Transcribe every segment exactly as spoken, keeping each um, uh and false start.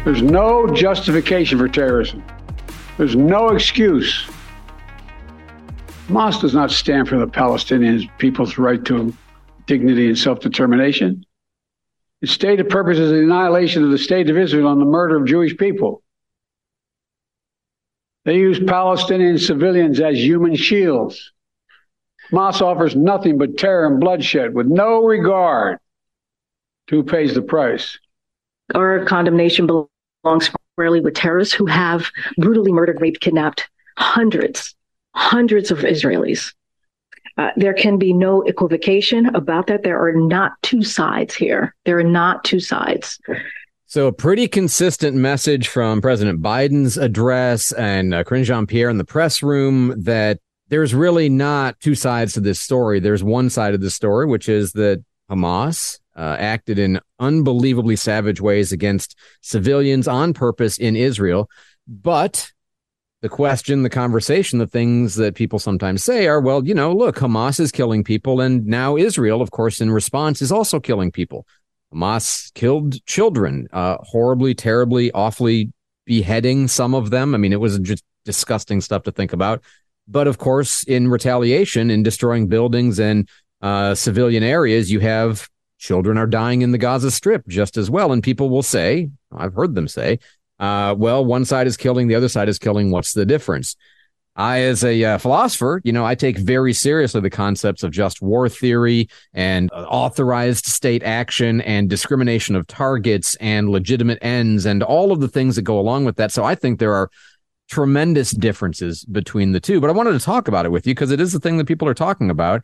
There's no justification for terrorism. There's no excuse. Hamas does not stand for the Palestinian people's right to dignity and self-determination. Its stated purpose is the annihilation of the state of Israel and the murder of Jewish people. They use Palestinian civilians as human shields. Hamas offers nothing but terror and bloodshed with no regard to who pays the price. Our condemnation belongs squarely with terrorists who have brutally murdered, raped, kidnapped hundreds, hundreds of Israelis. Uh, there can be no equivocation about that. There are not two sides here. There are not two sides. So a pretty consistent message from President Biden's address and uh, Karine Jean-Pierre in the press room that there's really not two sides to this story. There's one side of the story, which is that Hamas uh, acted in unbelievably savage ways against civilians on purpose in Israel. But the question, the conversation, the things that people sometimes say are, well, you know, look, Hamas is killing people. And now Israel, of course, in response, is also killing people. Hamas killed children, uh, horribly, terribly, awfully beheading some of them. I mean, it was just disgusting stuff to think about. But of course, in retaliation, in destroying buildings and uh, civilian areas, you have children are dying in the Gaza Strip just as well. And people will say, I've heard them say, uh, well, one side is killing, the other side is killing. What's the difference? I, as a uh, philosopher, you know, I take very seriously the concepts of just war theory and uh, authorized state action and discrimination of targets and legitimate ends and all of the things that go along with that. So I think there are tremendous differences between the two. But I wanted to talk about it with you because it is the thing that people are talking about.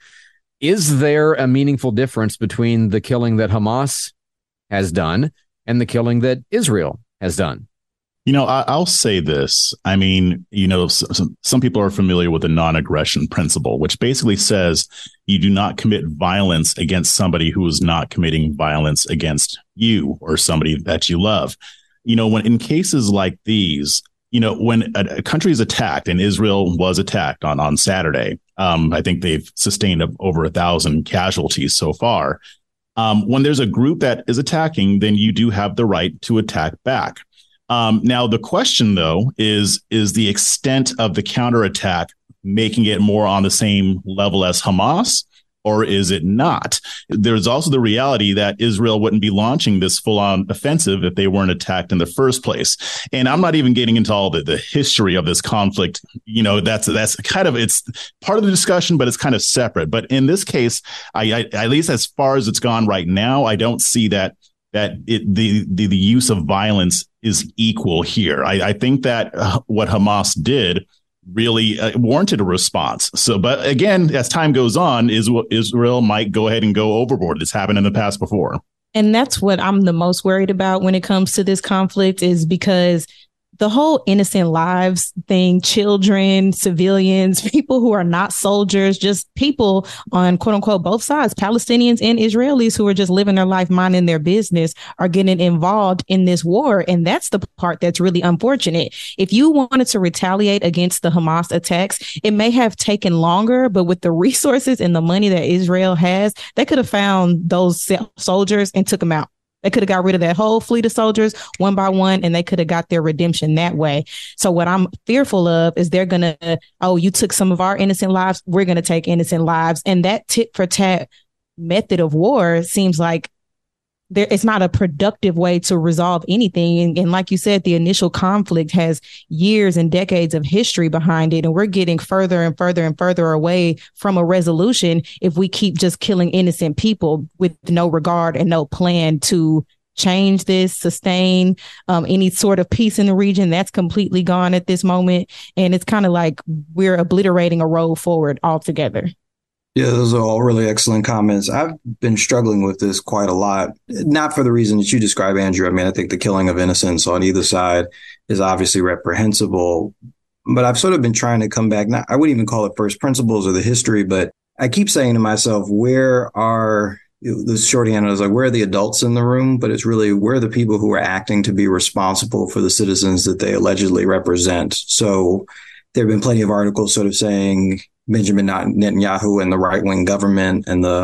Is there a meaningful difference between the killing that Hamas has done and the killing that Israel has done? You know, I, I'll say this. I mean, you know, some, some people are familiar with the non-aggression principle, which basically says you do not commit violence against somebody who is not committing violence against you or somebody that you love. You know, when in cases like these, you know, when a, a country is attacked, and Israel was attacked on, on Saturday, um, I think they've sustained over a thousand casualties so far. Um, when there's a group that is attacking, then you do have the right to attack back. Um, now, the question, though, is, is the extent of the counterattack making it more on the same level as Hamas, or is it not? There's also the reality that Israel wouldn't be launching this full on offensive if they weren't attacked in the first place. And I'm not even getting into all the, the history of this conflict. You know, that's that's kind of it's part of the discussion, but it's kind of separate. But in this case, I, I at least as far as it's gone right now, I don't see that that it, the, the the use of violence is equal here. I, I think that uh, what Hamas did really uh, warranted a response. So, but again, as time goes on, Israel, Israel might go ahead and go overboard. It's happened in the past before. And that's what I'm the most worried about when it comes to this conflict, is because the whole innocent lives thing, children, civilians, people who are not soldiers, just people on quote unquote both sides, Palestinians and Israelis who are just living their life, minding their business, are getting involved in this war. And that's the part that's really unfortunate. If you wanted to retaliate against the Hamas attacks, it may have taken longer, but with the resources and the money that Israel has, they could have found those soldiers and took them out. They could have got rid of that whole fleet of soldiers one by one, and they could have got their redemption that way. So what I'm fearful of is they're going to, oh, you took some of our innocent lives, we're going to take innocent lives. And that tit for tat method of war seems like there, it's not a productive way to resolve anything. And, and like you said, the initial conflict has years and decades of history behind it. And we're getting further and further and further away from a resolution if we keep just killing innocent people with no regard and no plan to change this, sustain um, any sort of peace in the region. That's completely gone at this moment. And it's kind of like we're obliterating a road forward altogether. Yeah, those are all really excellent comments. I've been struggling with this quite a lot, not for the reason that you describe, Andrew. I mean, I think the killing of innocents on either side is obviously reprehensible, but I've sort of been trying to come back. Not, I wouldn't even call it first principles or the history, but I keep saying to myself, where are the shorthand is like, where are the adults in the room? But it's really, where are the people who are acting to be responsible for the citizens that they allegedly represent? So there have been plenty of articles sort of saying Benjamin Netanyahu and the right-wing government and the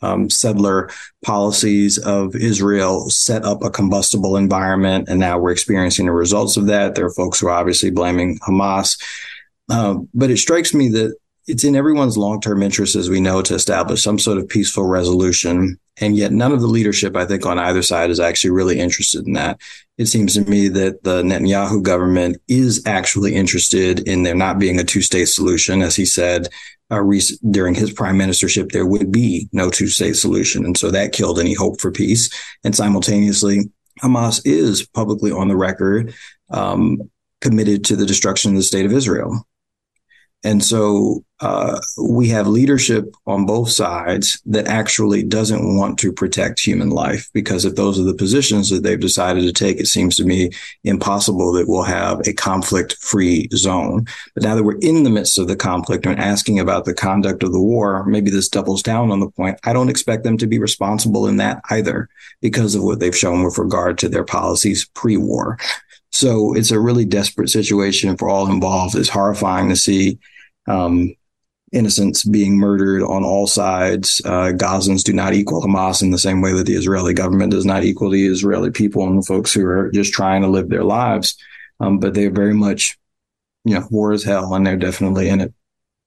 um, settler policies of Israel set up a combustible environment, and now we're experiencing the results of that. There are folks who are obviously blaming Hamas. Uh, but it strikes me that it's in everyone's long-term interest, as we know, to establish some sort of peaceful resolution. And yet none of the leadership, I think, on either side is actually really interested in that. It seems to me that the Netanyahu government is actually interested in there not being a two-state solution. As he said uh, rec- during his prime ministership, there would be no two-state solution. And so that killed any hope for peace. And simultaneously, Hamas is publicly on the record um, committed to the destruction of the state of Israel. And so uh, we have leadership on both sides that actually doesn't want to protect human life, because if those are the positions that they've decided to take, it seems to me impossible that we'll have a conflict-free zone. But now that we're in the midst of the conflict and asking about the conduct of the war, maybe this doubles down on the point. I don't expect them to be responsible in that either, because of what they've shown with regard to their policies pre-war. So it's a really desperate situation for all involved. It's horrifying to see um, innocents being murdered on all sides. Uh, Gazans do not equal Hamas in the same way that the Israeli government does not equal the Israeli people and the folks who are just trying to live their lives. Um, but they're very much, you know, war is hell, and they're definitely in it.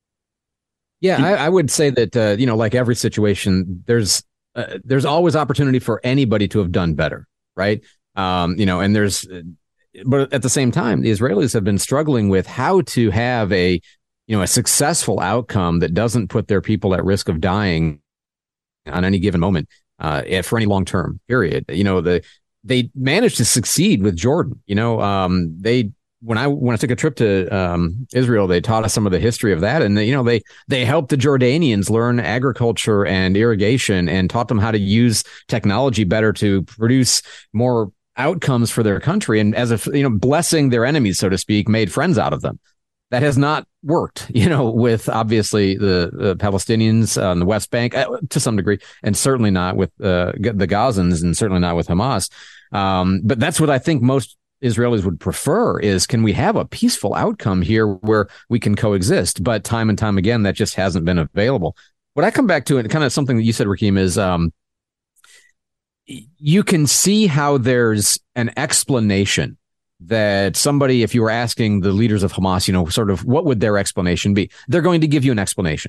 Yeah, I, I would say that, uh, you know, like every situation, there's uh, there's always opportunity for anybody to have done better, right? Um, you know, and there's, but at the same time, the Israelis have been struggling with how to have a, you know, a successful outcome that doesn't put their people at risk of dying on any given moment uh, for any long term period. You know, the they managed to succeed with Jordan. You know, um, they when I when I took a trip to um, Israel, they taught us some of the history of that, and they, you know, they they helped the Jordanians learn agriculture and irrigation and taught them how to use technology better to produce more outcomes for their country, and as a, you know, blessing their enemies, so to speak, made friends out of them. That has not worked, you know, with obviously the, the Palestinians on the West Bank uh, to some degree, and certainly not with uh, the Gazans, and certainly not with Hamas. Um, but that's what I think most Israelis would prefer is, can we have a peaceful outcome here where we can coexist? But time and time again, that just hasn't been available. What I come back to, and kind of something that you said, Rakeem, is um, you can see how there's an explanation that somebody, if you were asking the leaders of Hamas, you know, sort of what would their explanation be? They're going to give you an explanation.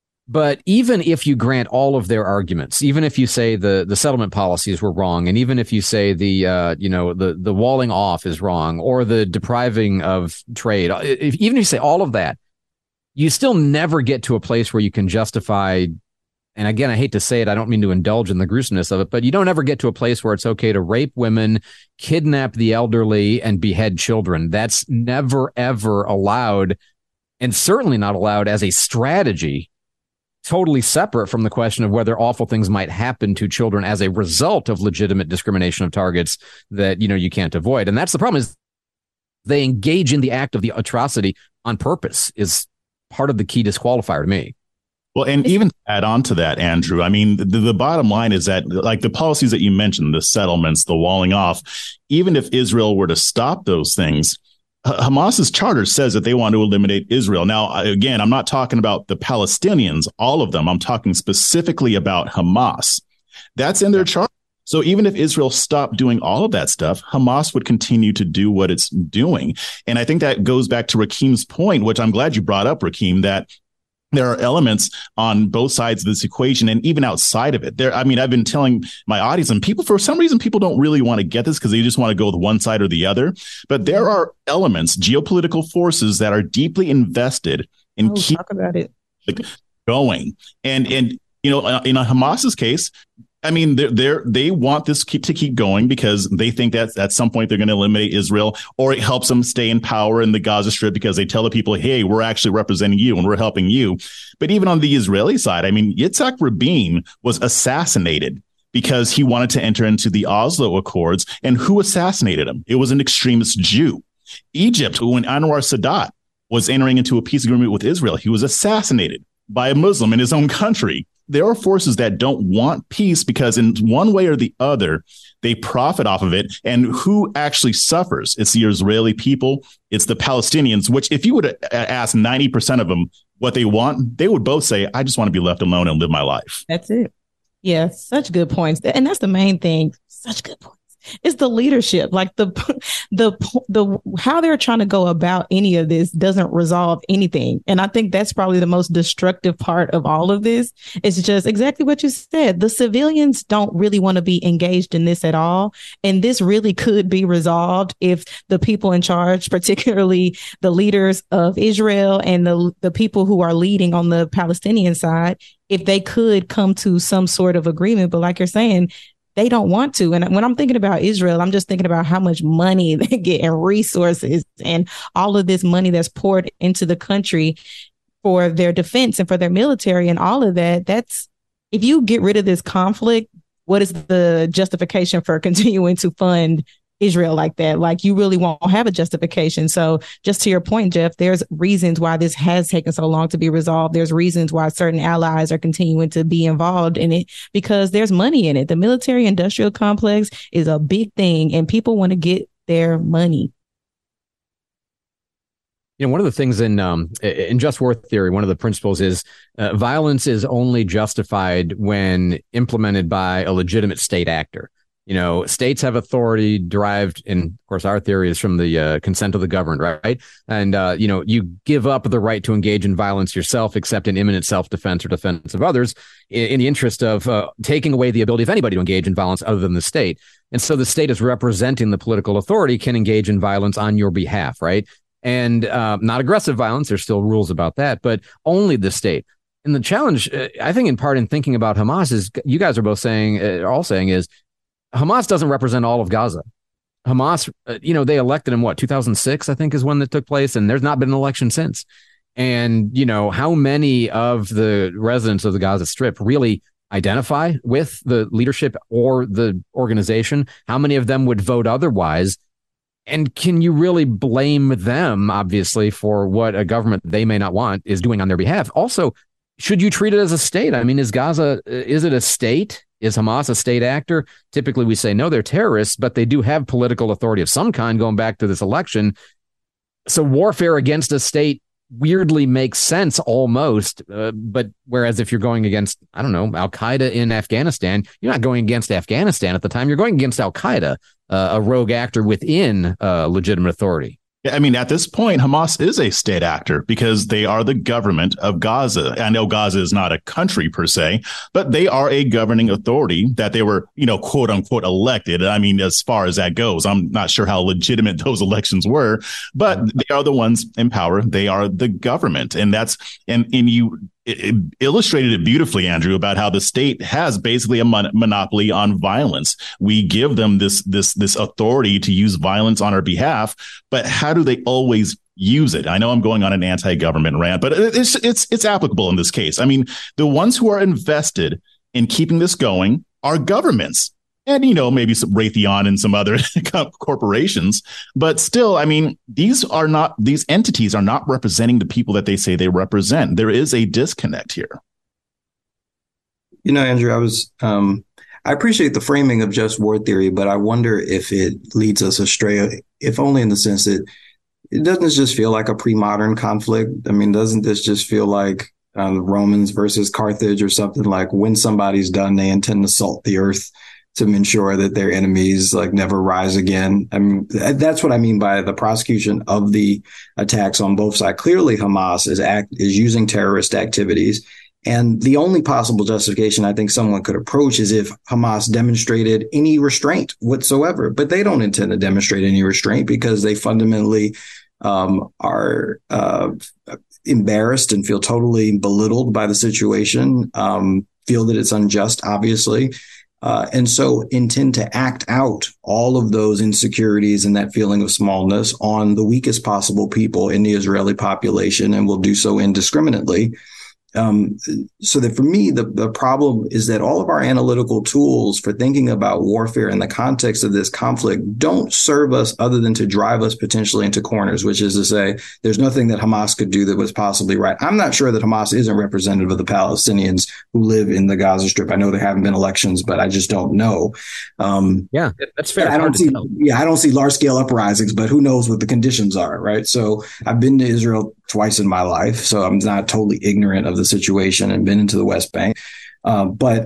But even if you grant all of their arguments, even if you say the, the settlement policies were wrong, and even if you say the, uh, you know, the, the walling off is wrong, or the depriving of trade, if, even if you say all of that, you still never get to a place where you can justify. And again, I hate to say it, I don't mean to indulge in the gruesomeness of it, but you don't ever get to a place where it's okay to rape women, kidnap the elderly, and behead children. That's never, ever allowed, and certainly not allowed as a strategy, totally separate from the question of whether awful things might happen to children as a result of legitimate discrimination of targets that, you know, you can't avoid. And that's the problem, is they engage in the act of the atrocity on purpose is part of the key disqualifier to me. Well, and even to add on to that, Andrew, I mean, the, the bottom line is that, like the policies that you mentioned, the settlements, the walling off, even if Israel were to stop those things, Hamas's charter says that they want to eliminate Israel. Now, again, I'm not talking about the Palestinians, all of them. I'm talking specifically about Hamas. That's in their charter. So even if Israel stopped doing all of that stuff, Hamas would continue to do what it's doing. And I think that goes back to Rakeem's point, which I'm glad you brought up, Rakeem, that there are elements on both sides of this equation, and even outside of it. There, I mean, I've been telling my audience, and people, for some reason, people don't really want to get this because they just want to go with one side or the other. But there are elements, geopolitical forces that are deeply invested in oh, keep talk about it going. And and you know, in Hamas's case, I mean, they're, they're, they want this keep, to keep going because they think that at some point they're going to eliminate Israel, or it helps them stay in power in the Gaza Strip because they tell the people, hey, we're actually representing you and we're helping you. But even on the Israeli side, I mean, Yitzhak Rabin was assassinated because he wanted to enter into the Oslo Accords. And who assassinated him? It was an extremist Jew. Egypt, when Anwar Sadat was entering into a peace agreement with Israel, he was assassinated by a Muslim in his own country. There are forces that don't want peace because in one way or the other, they profit off of it. And who actually suffers? It's the Israeli people. It's the Palestinians, which if you would ask ninety percent of them what they want, they would both say, I just want to be left alone and live my life. That's it. Yeah, such good points. And that's the main thing. Such good points. It's the leadership, like the the the how they're trying to go about any of this doesn't resolve anything. And I think that's probably the most destructive part of all of this. It's just exactly what you said. The civilians don't really want to be engaged in this at all. And this really could be resolved if the people in charge, particularly the leaders of Israel and the the people who are leading on the Palestinian side, if they could come to some sort of agreement. But like you're saying, they don't want to. And when I'm thinking about Israel, I'm just thinking about how much money they get and resources and all of this money that's poured into the country for their defense and for their military and all of that. That's, if you get rid of this conflict, what is the justification for continuing to fund Israel like that? Like, you really won't have a justification. So just to your point, Jeff, there's reasons why this has taken so long to be resolved. There's reasons why certain allies are continuing to be involved in it, because there's money in it. The military industrial complex is a big thing and people want to get their money. You know, one of the things in um, in just war theory, one of the principles is uh, violence is only justified when implemented by a legitimate state actor. You know, states have authority derived, and of course, our theory is from the uh, consent of the governed, right? And, uh, you know, you give up the right to engage in violence yourself, except in imminent self-defense or defense of others, in, in the interest of uh, taking away the ability of anybody to engage in violence other than the state. And so the state is representing the political authority, can engage in violence on your behalf, right? And uh, not aggressive violence. There's still rules about that, but only the state. And the challenge, uh, I think, in part in thinking about Hamas is, you guys are both saying, uh, all saying is, Hamas doesn't represent all of Gaza. Hamas, uh, you know, they elected in what, two thousand six, I think is when that took place. And there's not been an election since. And, you know, how many of the residents of the Gaza Strip really identify with the leadership or the organization? How many of them would vote otherwise? And can you really blame them, obviously, for what a government they may not want is doing on their behalf? Also, should you treat it as a state? I mean, is Gaza, is it a state? Is Hamas a state actor? Typically, we say, no, they're terrorists, but they do have political authority of some kind going back to this election. So warfare against a state weirdly makes sense almost. Uh, but whereas if you're going against, I don't know, Al-Qaeda in Afghanistan, you're not going against Afghanistan at the time. You're going against Al-Qaeda, uh, a rogue actor within uh, legitimate authority. Yeah, I mean, at this point, Hamas is a state actor because they are the government of Gaza. I know Gaza is not a country per se, but they are a governing authority that they were, you know, quote unquote, elected. I mean, as far as that goes, I'm not sure how legitimate those elections were, but they are the ones in power. They are the government. And that's and, and you it illustrated it beautifully, Andrew, about how the state has basically a mon- monopoly on violence. We give them this this this authority to use violence on our behalf, but how do they always use it? I know I'm going on an anti-government rant, but it's it's it's applicable in this case. I mean, the ones who are invested in keeping this going are governments. And, you know, maybe some Raytheon and some other corporations. But still, I mean, these are not these entities are not representing the people that they say they represent. There is a disconnect here. You know, Andrew, I was um, I appreciate the framing of just war theory, but I wonder if it leads us astray, if only in the sense that it doesn't just feel like a pre-modern conflict. I mean, doesn't this just feel like um, Romans versus Carthage or something? Like when somebody's done, they intend to salt the earth to ensure that their enemies like never rise again. I mean, that's what I mean by the prosecution of the attacks on both sides. Clearly, Hamas is act is using terrorist activities. And the only possible justification I think someone could approach is if Hamas demonstrated any restraint whatsoever. But they don't intend to demonstrate any restraint because they fundamentally um, are uh, embarrassed and feel totally belittled by the situation, um, feel that it's unjust, obviously. Uh, and so intend to act out all of those insecurities and that feeling of smallness on the weakest possible people in the Israeli population, and will do so indiscriminately. Um, so that for me, the, the problem is that all of our analytical tools for thinking about warfare in the context of this conflict don't serve us other than to drive us potentially into corners, which is to say there's nothing that Hamas could do that was possibly right. I'm not sure that Hamas isn't representative of the Palestinians who live in the Gaza Strip. I know there haven't been elections, but I just don't know. Um, yeah, that's fair. I don't see, yeah, I don't see large scale uprisings, but who knows what the conditions are, right? So I've been to Israel twice in my life, so I'm not totally ignorant of the situation and been into the West Bank. Uh, but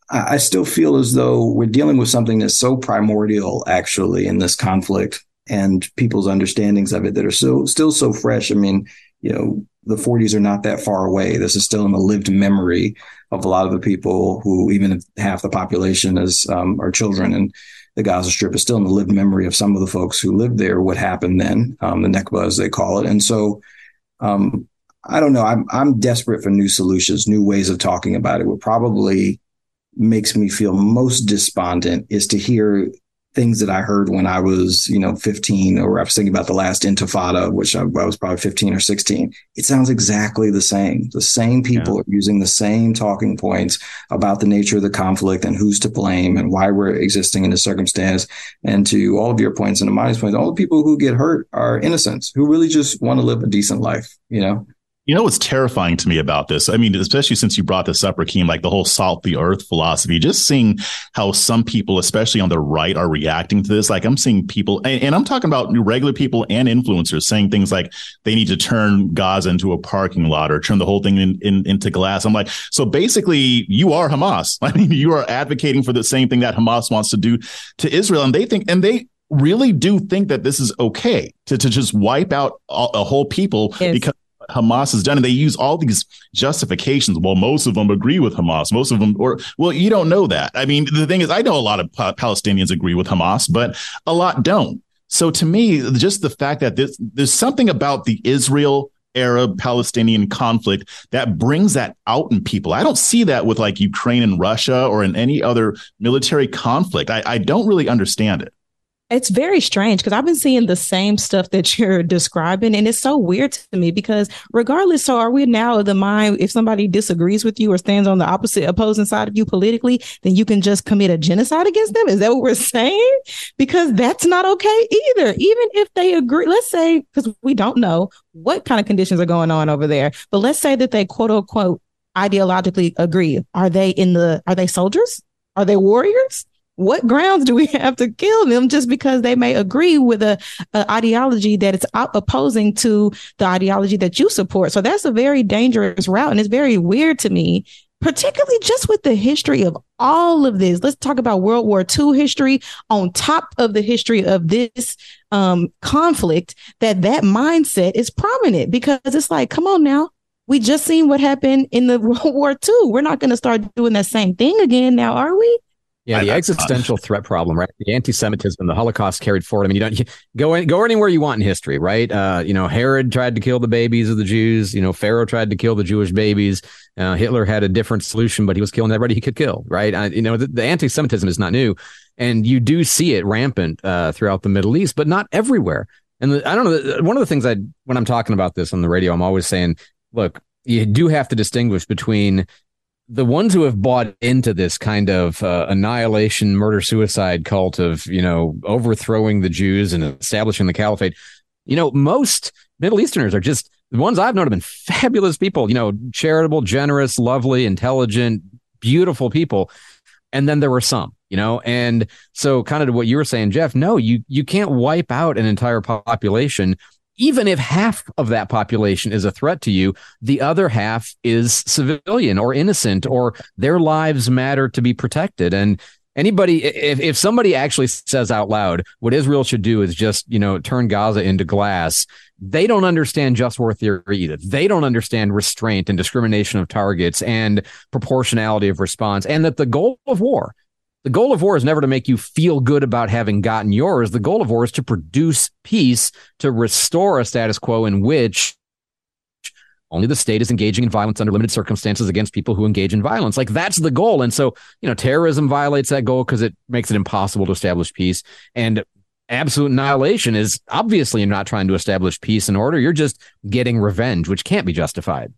I still feel as though we're dealing with something that's so primordial, actually, in this conflict and people's understandings of it that are so still so fresh. I mean, you know, the forties are not that far away. This is still in the lived memory of a lot of the people who, even if half the population is um, are children, and the Gaza Strip is still in the lived memory of some of the folks who lived there. What happened then, um, the Nakba, as they call it, and so um, I don't know. I'm I'm desperate for new solutions, new ways of talking about it. What probably makes me feel most despondent is to hear things that I heard when I was, you know, fifteen, or I was thinking about the last Intifada, which I, I was probably fifteen or sixteen. It sounds exactly the same. The same people yeah. are using the same talking points about the nature of the conflict and who's to blame and why we're existing in this circumstance. And to all of your points and to my points, all the people who get hurt are innocents who really just want to live a decent life, you know? You know what's terrifying to me about this? I mean, especially since you brought this up, Rakeem, like the whole salt the earth philosophy, just seeing how some people, especially on the right, are reacting to this. Like I'm seeing people, and, and I'm talking about regular people and influencers saying things like they need to turn Gaza into a parking lot or turn the whole thing in, in, into glass. I'm like, so basically you are Hamas. I mean, you are advocating for the same thing that Hamas wants to do to Israel. And they think, and they really do think that this is okay to, to just wipe out a, a whole people yes. because Hamas has done, and they use all these justifications. Well, most of them agree with Hamas. Most of them, or well, you don't know that. I mean, the thing is, I know a lot of pa- Palestinians agree with Hamas, but a lot don't. So to me, just the fact that this, there's something about the Israel Arab Palestinian conflict that brings that out in people. I don't see that with like Ukraine and Russia or in any other military conflict. I, I don't really understand it. It's very strange because I've been seeing the same stuff that you're describing. And it's so weird to me because regardless, so are we now of the mind, if somebody disagrees with you or stands on the opposite opposing side of you politically, then you can just commit a genocide against them? Is that what we're saying? Because that's not okay either. Even if they agree, let's say, because we don't know what kind of conditions are going on over there, but let's say that they quote unquote ideologically agree. Are they in the, are they soldiers? Are they warriors? What grounds do we have to kill them just because they may agree with a, a ideology that is opposing to the ideology that you support? So that's a very dangerous route. And it's very weird to me, particularly just with the history of all of this. Let's talk about World War Two history on top of the history of this um, conflict, that that mindset is prominent because it's like, come on now. We just seen what happened in the World War Two. We're not going to start doing that same thing again now, are we? Yeah, the existential threat problem, right? The anti-Semitism, the Holocaust carried forward. I mean, you don't you go in, go anywhere you want in history, right? Uh, you know, Herod tried to kill the babies of the Jews. You know, Pharaoh tried to kill the Jewish babies. Uh, Hitler had a different solution, but he was killing everybody he could kill, right? Uh, you know, the, the anti-Semitism is not new, and you do see it rampant uh, throughout the Middle East, but not everywhere. And the, I don't know. One of the things I, when I'm talking about this on the radio, I'm always saying, look, you do have to distinguish between the ones who have bought into this kind of uh, annihilation, murder, suicide cult of, you know, overthrowing the Jews and establishing the caliphate. You know, most Middle Easterners are just, the ones I've known have been fabulous people, you know, charitable, generous, lovely, intelligent, beautiful people. And then there were some, you know, and so kind of to what you were saying, Jeff, no, you you can't wipe out an entire population. Even if half of that population is a threat to you, the other half is civilian or innocent, or their lives matter to be protected. And anybody, if, if somebody actually says out loud, what Israel should do is just, you know, turn Gaza into glass, they don't understand just war theory either. They don't understand restraint and discrimination of targets and proportionality of response, and that the goal of war, the goal of war is never to make you feel good about having gotten yours. The goal of war is to produce peace, to restore a status quo in which only the state is engaging in violence under limited circumstances against people who engage in violence. Like, that's the goal. And so, you know, terrorism violates that goal because it makes it impossible to establish peace. And absolute annihilation is obviously you're not trying to establish peace and order. You're just getting revenge, which can't be justified.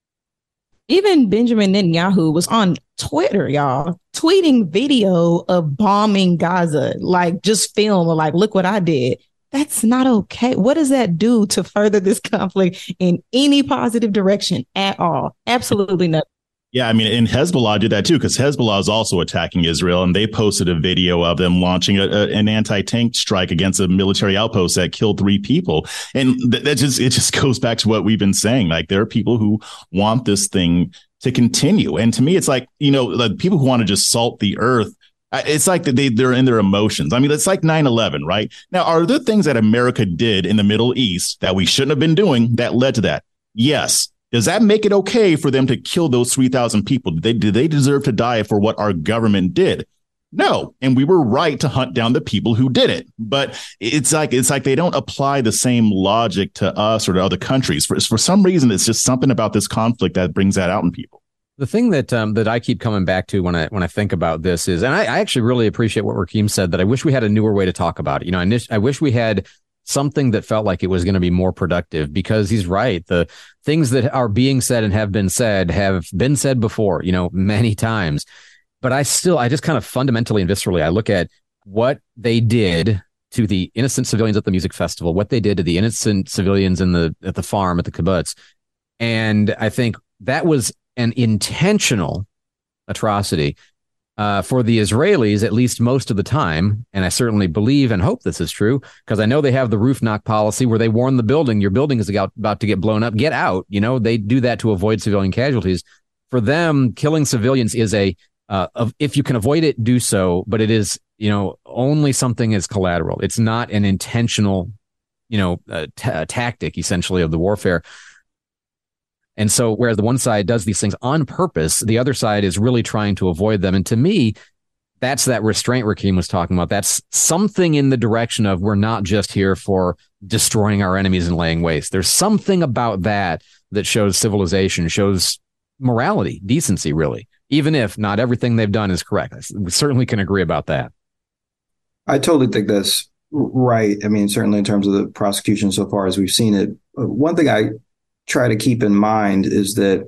Even Benjamin Netanyahu was on Twitter, y'all, tweeting video of bombing Gaza, like just film or like, look what I did. That's not okay. What does that do to further this conflict in any positive direction at all? Absolutely nothing. Yeah, I mean, and Hezbollah did that too, because Hezbollah is also attacking Israel, and they posted a video of them launching a, a, an anti-tank strike against a military outpost that killed three people. And th- that just it just goes back to what we've been saying. Like, there are people who want this thing to continue. And to me, it's like, you know, the people who want to just salt the earth, it's like that they, they're in their emotions. I mean, it's like nine eleven, right? Now, are there things that America did in the Middle East that we shouldn't have been doing that led to that? Yes. Does that make it okay for them to kill those three thousand people? Did they, did they deserve to die for what our government did? No. And we were right to hunt down the people who did it. But it's like it's like they don't apply the same logic to us or to other countries. For, for some reason, it's just something about this conflict that brings that out in people. The thing that um, that I keep coming back to when I when I think about this is, and I, I actually really appreciate what Rakeem said, that I wish we had a newer way to talk about it. You know, I, I wish we had something that felt like it was going to be more productive, because he's right. The things that are being said and have been said have been said before, you know, many times. But I still, I just kind of fundamentally and viscerally, I look at what they did to the innocent civilians at the music festival, what they did to the innocent civilians in the at the farm, at the kibbutz. And I think that was an intentional atrocity uh, for the Israelis, at least most of the time. And I certainly believe and hope this is true, because I know they have the roof knock policy where they warn the building, your building is about to get blown up, get out. You know, they do that to avoid civilian casualties. For them, killing civilians is a Uh, of, if you can avoid it, do so. But it is, you know, only something as collateral. It's not an intentional, you know, uh, t- tactic, essentially, of the warfare. And so whereas the one side does these things on purpose, the other side is really trying to avoid them. And to me, that's that restraint Rakeem was talking about. That's something in the direction of, we're not just here for destroying our enemies and laying waste. There's something about that that shows civilization, shows morality, decency, really. Even if not everything they've done is correct. We certainly can agree about that. I totally think that's right. I mean, certainly in terms of the prosecution so far as we've seen it. One thing I try to keep in mind is that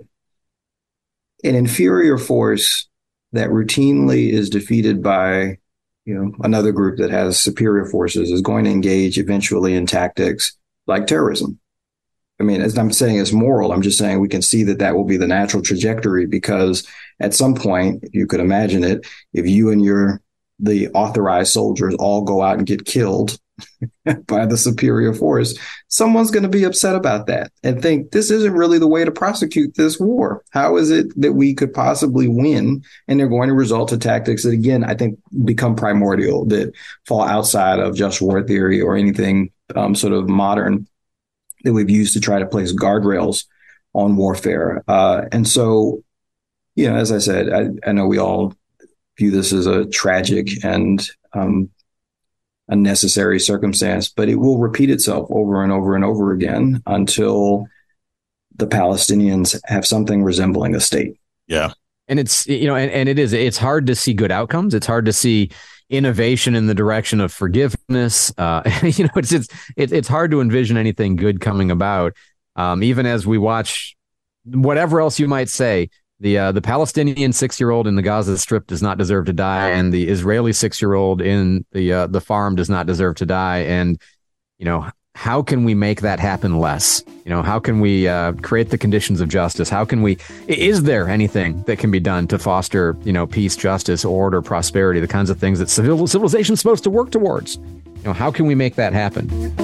an inferior force that routinely is defeated by, you know, another group that has superior forces is going to engage eventually in tactics like terrorism. I mean, as I'm saying it's moral, I'm just saying we can see that that will be the natural trajectory, because at some point, if you could imagine it, if you and your the authorized soldiers all go out and get killed by the superior force, someone's going to be upset about that and think this isn't really the way to prosecute this war. How is it that we could possibly win? And they're going to result to tactics that, again, I think become primordial, that fall outside of just war theory or anything um, sort of modern that we've used to try to place guardrails on warfare. Uh, and so, you know, as I said, I, I know we all view this as a tragic and um, unnecessary circumstance, but it will repeat itself over and over and over again until the Palestinians have something resembling a state. Yeah. And it's, you know, and, and it is, it's hard to see good outcomes. It's hard to see innovation in the direction of forgiveness. Uh, you know, it's, it's, it, it's hard to envision anything good coming about. Um, even as we watch whatever else you might say, the, uh, the Palestinian six-year-old in the Gaza Strip does not deserve to die. And the Israeli six-year-old in the, uh, the farm does not deserve to die. And, you know, how can we make that happen less? You know, how can we uh, create the conditions of justice? How can we, is there anything that can be done to foster, you know, peace, justice, order, prosperity, the kinds of things that civil civilization is supposed to work towards? You know, how can we make that happen?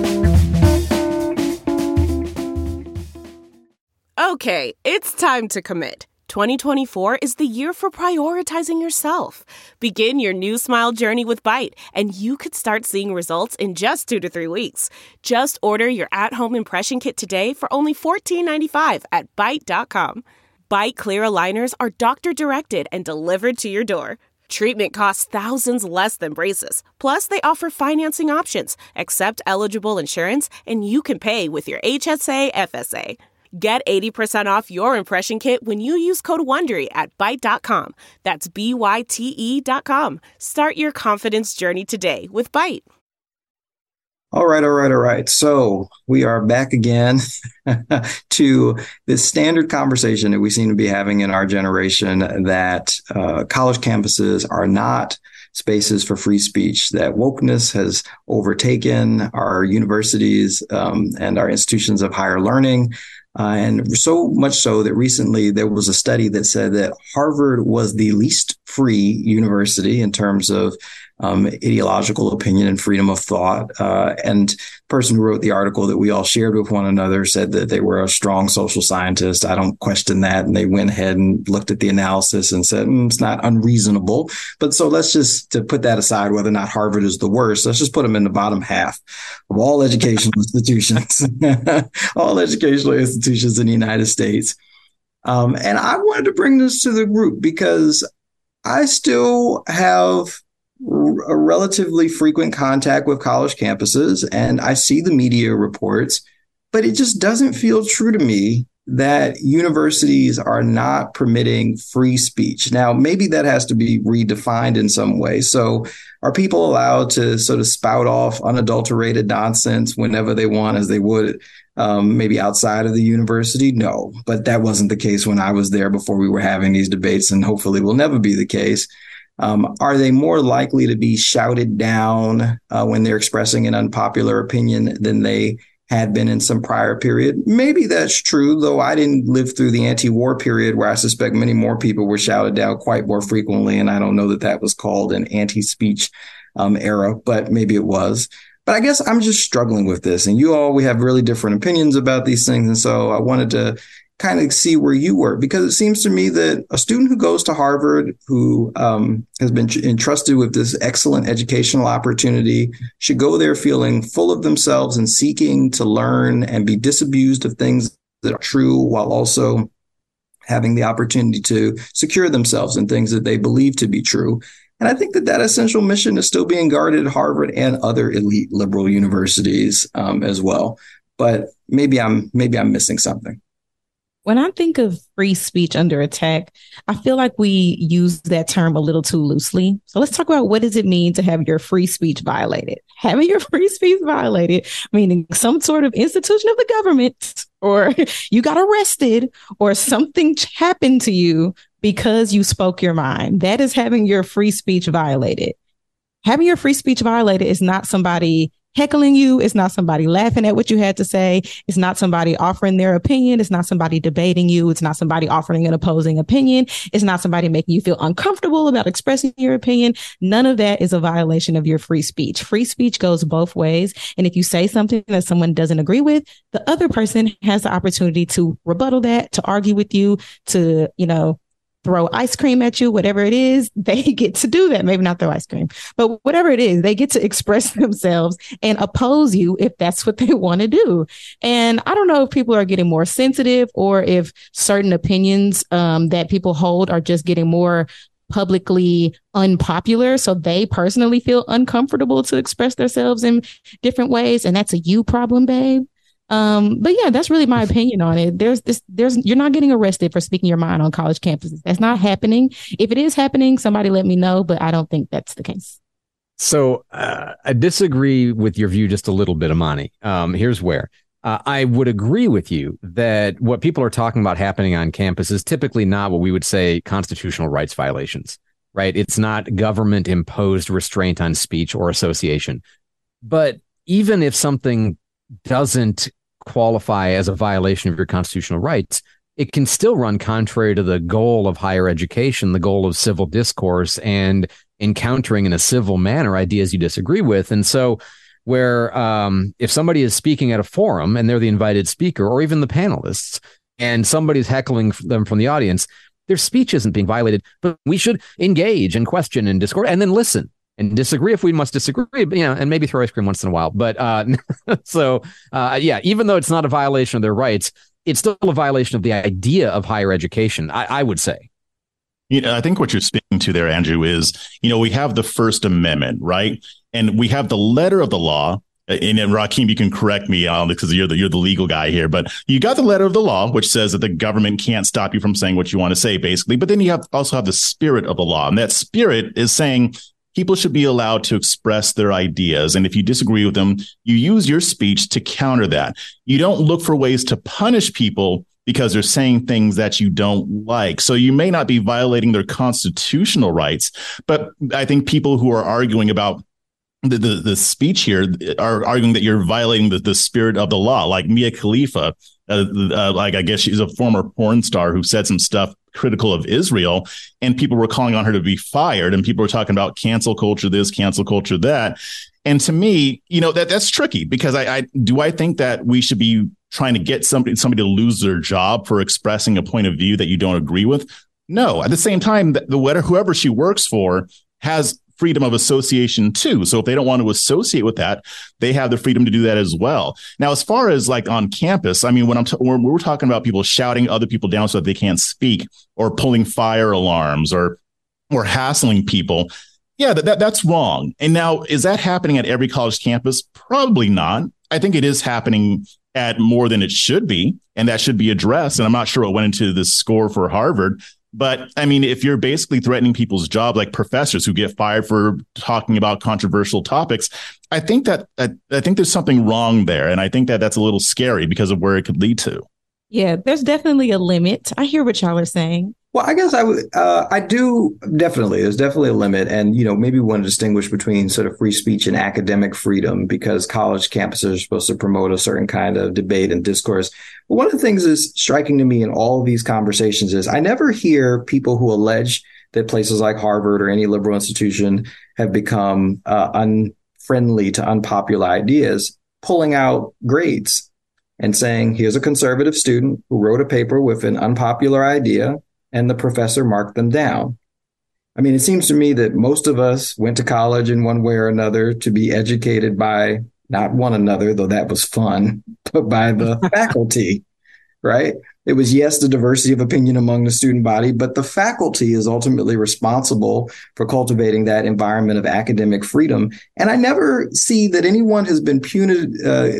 Okay, it's time to commit. twenty twenty-four is the year for prioritizing yourself. Begin your new smile journey with Byte, and you could start seeing results in just two to three weeks. Just order your at-home impression kit today for only fourteen ninety-five at byte dot com. Byte clear aligners are doctor-directed and delivered to your door. Treatment costs thousands less than braces. Plus, they offer financing options, accept eligible insurance, and you can pay with your H S A F S A. Get eighty percent off your impression kit when you use code WONDERY at byte dot com. That's B Y T E dot com. Start your confidence journey today with Byte. All right, all right, all right. So we are back again to this standard conversation that we seem to be having in our generation, that uh, college campuses are not spaces for free speech, that wokeness has overtaken our universities um, and our institutions of higher learning. Uh, and so much so that recently there was a study that said that Harvard was the least free university in terms of um, ideological opinion and freedom of thought. Uh, and the person who wrote the article that we all shared with one another said that they were a strong social scientist. I don't question that. And they went ahead and looked at the analysis and said, mm, it's not unreasonable. But so let's just to put that aside, whether or not Harvard is the worst, let's just put them in the bottom half of all educational institutions, all educational institutions in the United States. Um, and I wanted to bring this to the group because I still have a relatively frequent contact with college campuses, and I see the media reports, but it just doesn't feel true to me that universities are not permitting free speech. Now, maybe that has to be redefined in some way. So are people allowed to sort of spout off unadulterated nonsense whenever they want, as they would um, maybe outside of the university? No, but that wasn't the case when I was there before we were having these debates, and hopefully will never be the case. Um, are they more likely to be shouted down uh, when they're expressing an unpopular opinion than they had been in some prior period? Maybe that's true, though I didn't live through the anti-war period where I suspect many more people were shouted down quite more frequently. And I don't know that that was called an anti-speech um, era, but maybe it was. But I guess I'm just struggling with this. And you all, we have really different opinions about these things. And so I wanted to kind of see where you were, because it seems to me that a student who goes to Harvard, who um, has been entrusted with this excellent educational opportunity, should go there feeling full of themselves and seeking to learn and be disabused of things that are true, while also having the opportunity to secure themselves in things that they believe to be true. And I think that that essential mission is still being guarded at Harvard and other elite liberal universities um, as well. But maybe I'm maybe I'm missing something. When I think of free speech under attack, I feel like we use that term a little too loosely. So let's talk about, what does it mean to have your free speech violated? Having your free speech violated, meaning some sort of institution of the government, or you got arrested, or something happened to you because you spoke your mind. That is having your free speech violated. Having your free speech violated is not somebody heckling you. It's not somebody laughing at what you had to say. It's not somebody offering their opinion. It's not somebody debating you. It's not somebody offering an opposing opinion. It's not somebody making you feel uncomfortable about expressing your opinion. None of that is a violation of your free speech. Free speech goes both ways. And if you say something that someone doesn't agree with, the other person has the opportunity to rebuttal that, to argue with you, to, you know, throw ice cream at you, whatever it is, they get to do that. Maybe not throw ice cream, but whatever it is, they get to express themselves and oppose you if that's what they want to do. And I don't know if people are getting more sensitive, or if certain opinions um, that people hold are just getting more publicly unpopular, so they personally feel uncomfortable to express themselves in different ways. And that's a you problem, babe. Um, but yeah, that's really my opinion on it. There's this, there's, you're not getting arrested for speaking your mind on college campuses. That's not happening. If it is happening, somebody let me know, but I don't think that's the case. So uh, I disagree with your view just a little bit, Amani. Um, here's where. Uh, I would agree with you that what people are talking about happening on campus is typically not what we would say constitutional rights violations, right? It's not government imposed restraint on speech or association. But even if something doesn't qualify as a violation of your constitutional rights, it can still run contrary to the goal of higher education, the goal of civil discourse, and encountering in a civil manner ideas you disagree with. And so where um, if somebody is speaking at a forum and they're the invited speaker, or even the panelists, and somebody's heckling them from the audience, their speech isn't being violated, but we should engage and question and discourse and then listen and disagree if we must disagree, but, you know, and maybe throw ice cream once in a while. But uh, so, uh, yeah, even though it's not a violation of their rights, it's still a violation of the idea of higher education, I, I would say. You know, I think what you're speaking to there, Andrew, is, you know, we have the First Amendment, right? And we have the letter of the law. And, and Rakeem, you can correct me on because you're the you're the legal guy here, but you got the letter of the law, which says that the government can't stop you from saying what you want to say, basically. But then you have also have the spirit of the law, and that spirit is saying people should be allowed to express their ideas. And if you disagree with them, you use your speech to counter that. You don't look for ways to punish people because they're saying things that you don't like. So you may not be violating their constitutional rights, but I think people who are arguing about the, the, the speech here are arguing that you're violating the, the spirit of the law, like Mia Khalifa. Uh, uh, like, I guess she's a former porn star who said some stuff critical of Israel, and people were calling on her to be fired, and people were talking about cancel culture this, cancel culture that. And to me, you know, that that's tricky, because I, I do I think that we should be trying to get somebody somebody to lose their job for expressing a point of view that you don't agree with? No. At the same time, the, the whoever she works for has freedom of association too. So if they don't want to associate with that, they have the freedom to do that as well. Now, as far as like on campus, I mean, when I'm t- when we're talking about people shouting other people down so that they can't speak, or pulling fire alarms, or or hassling people, yeah, that, that that's wrong. And now, is that happening at every college campus? Probably not. I think it is happening at more than it should be, and that should be addressed. And I'm not sure what went into the score for Harvard. But I mean, if you're basically threatening people's job, like professors who get fired for talking about controversial topics, I think that I, I think there's something wrong there. And I think that that's a little scary because of where it could lead to. Yeah, there's definitely a limit. I hear what y'all are saying. Well, I guess I would, uh, I do definitely. There's definitely a limit. And, you know, maybe we want to distinguish between sort of free speech and academic freedom, because college campuses are supposed to promote a certain kind of debate and discourse. But one of the things that's striking to me in all of these conversations is I never hear people who allege that places like Harvard or any liberal institution have become uh, unfriendly to unpopular ideas pulling out grades and saying, here's a conservative student who wrote a paper with an unpopular idea, and the professor marked them down. I mean, it seems to me that most of us went to college in one way or another to be educated by not one another, though that was fun, but by the faculty, right? It was, yes, the diversity of opinion among the student body, but the faculty is ultimately responsible for cultivating that environment of academic freedom. And I never see that anyone has been puni- uh,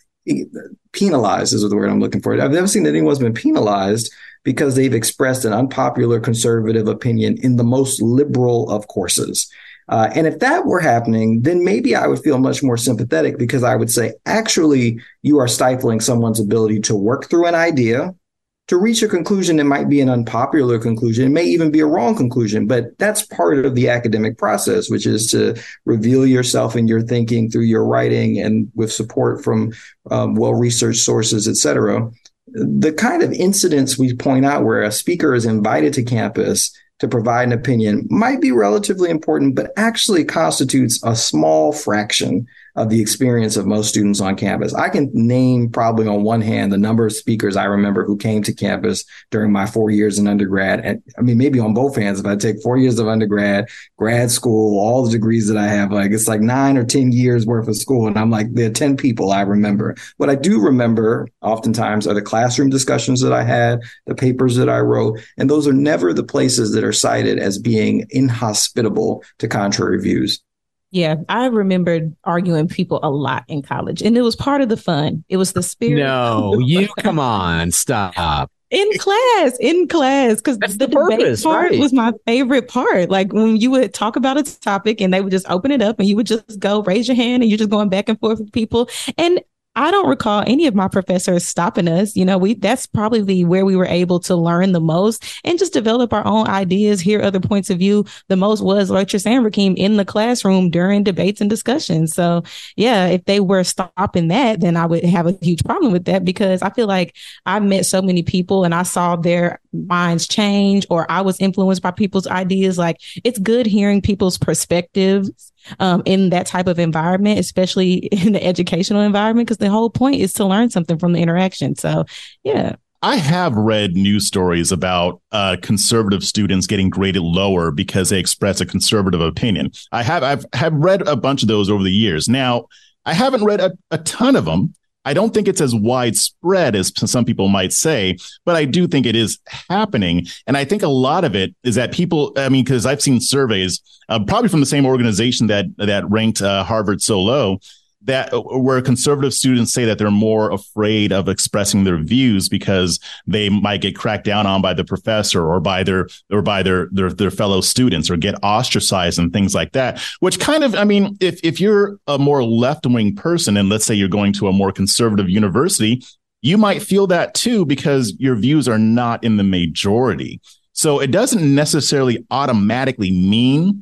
penalized, is the word I'm looking for. I've never seen that anyone's been penalized because they've expressed an unpopular conservative opinion in the most liberal of courses. Uh, and if that were happening, then maybe I would feel much more sympathetic, because I would say, actually, you are stifling someone's ability to work through an idea, to reach a conclusion that might be an unpopular conclusion. It may even be a wrong conclusion, but that's part of the academic process, which is to reveal yourself and your thinking through your writing and with support from um, well-researched sources, et cetera. The kind of incidents we point out where a speaker is invited to campus to provide an opinion might be relatively important, but actually constitutes a small fraction of the experience of most students on campus. I can name probably on one hand the number of speakers I remember who came to campus during my four years in undergrad. And I mean, maybe on both hands, if I take four years of undergrad, grad school, all the degrees that I have, like it's like nine or ten years worth of school. And I'm like, there are ten people I remember. What I do remember oftentimes are the classroom discussions that I had, the papers that I wrote, and those are never the places that are cited as being inhospitable to contrary views. Yeah, I remembered arguing people a lot in college, and it was part of the fun. It was the spirit. No, you come on, stop. In class, in class, because the, the debate purpose, part right. was my favorite part. Like when you would talk about a topic and they would just open it up and you would just go raise your hand and you're just going back and forth with people. And I don't recall any of my professors stopping us. You know, we that's probably where we were able to learn the most and just develop our own ideas, hear other points of view. The most was, like you're saying, Rakeem, in the classroom during debates and discussions. So, yeah, if they were stopping that, then I would have a huge problem with that, because I feel like I met so many people and I saw their minds change, or I was influenced by people's ideas. Like, it's good hearing people's perspectives Um, in that type of environment, especially in the educational environment, because the whole point is to learn something from the interaction. So, yeah. I have read news stories about uh, conservative students getting graded lower because they express a conservative opinion. I have I've have read a bunch of those over the years. Now, I haven't read a, a ton of them. I don't think it's as widespread as some people might say, but I do think it is happening. And I think a lot of it is that people, I mean, because I've seen surveys, uh, probably from the same organization that that ranked uh, Harvard so low, that where conservative students say that they're more afraid of expressing their views because they might get cracked down on by the professor or by their or by their their, their fellow students, or get ostracized and things like that, which kind of, I mean, if if you're a more left wing person, and let's say you're going to a more conservative university, you might feel that too, because your views are not in the majority. So it doesn't necessarily automatically mean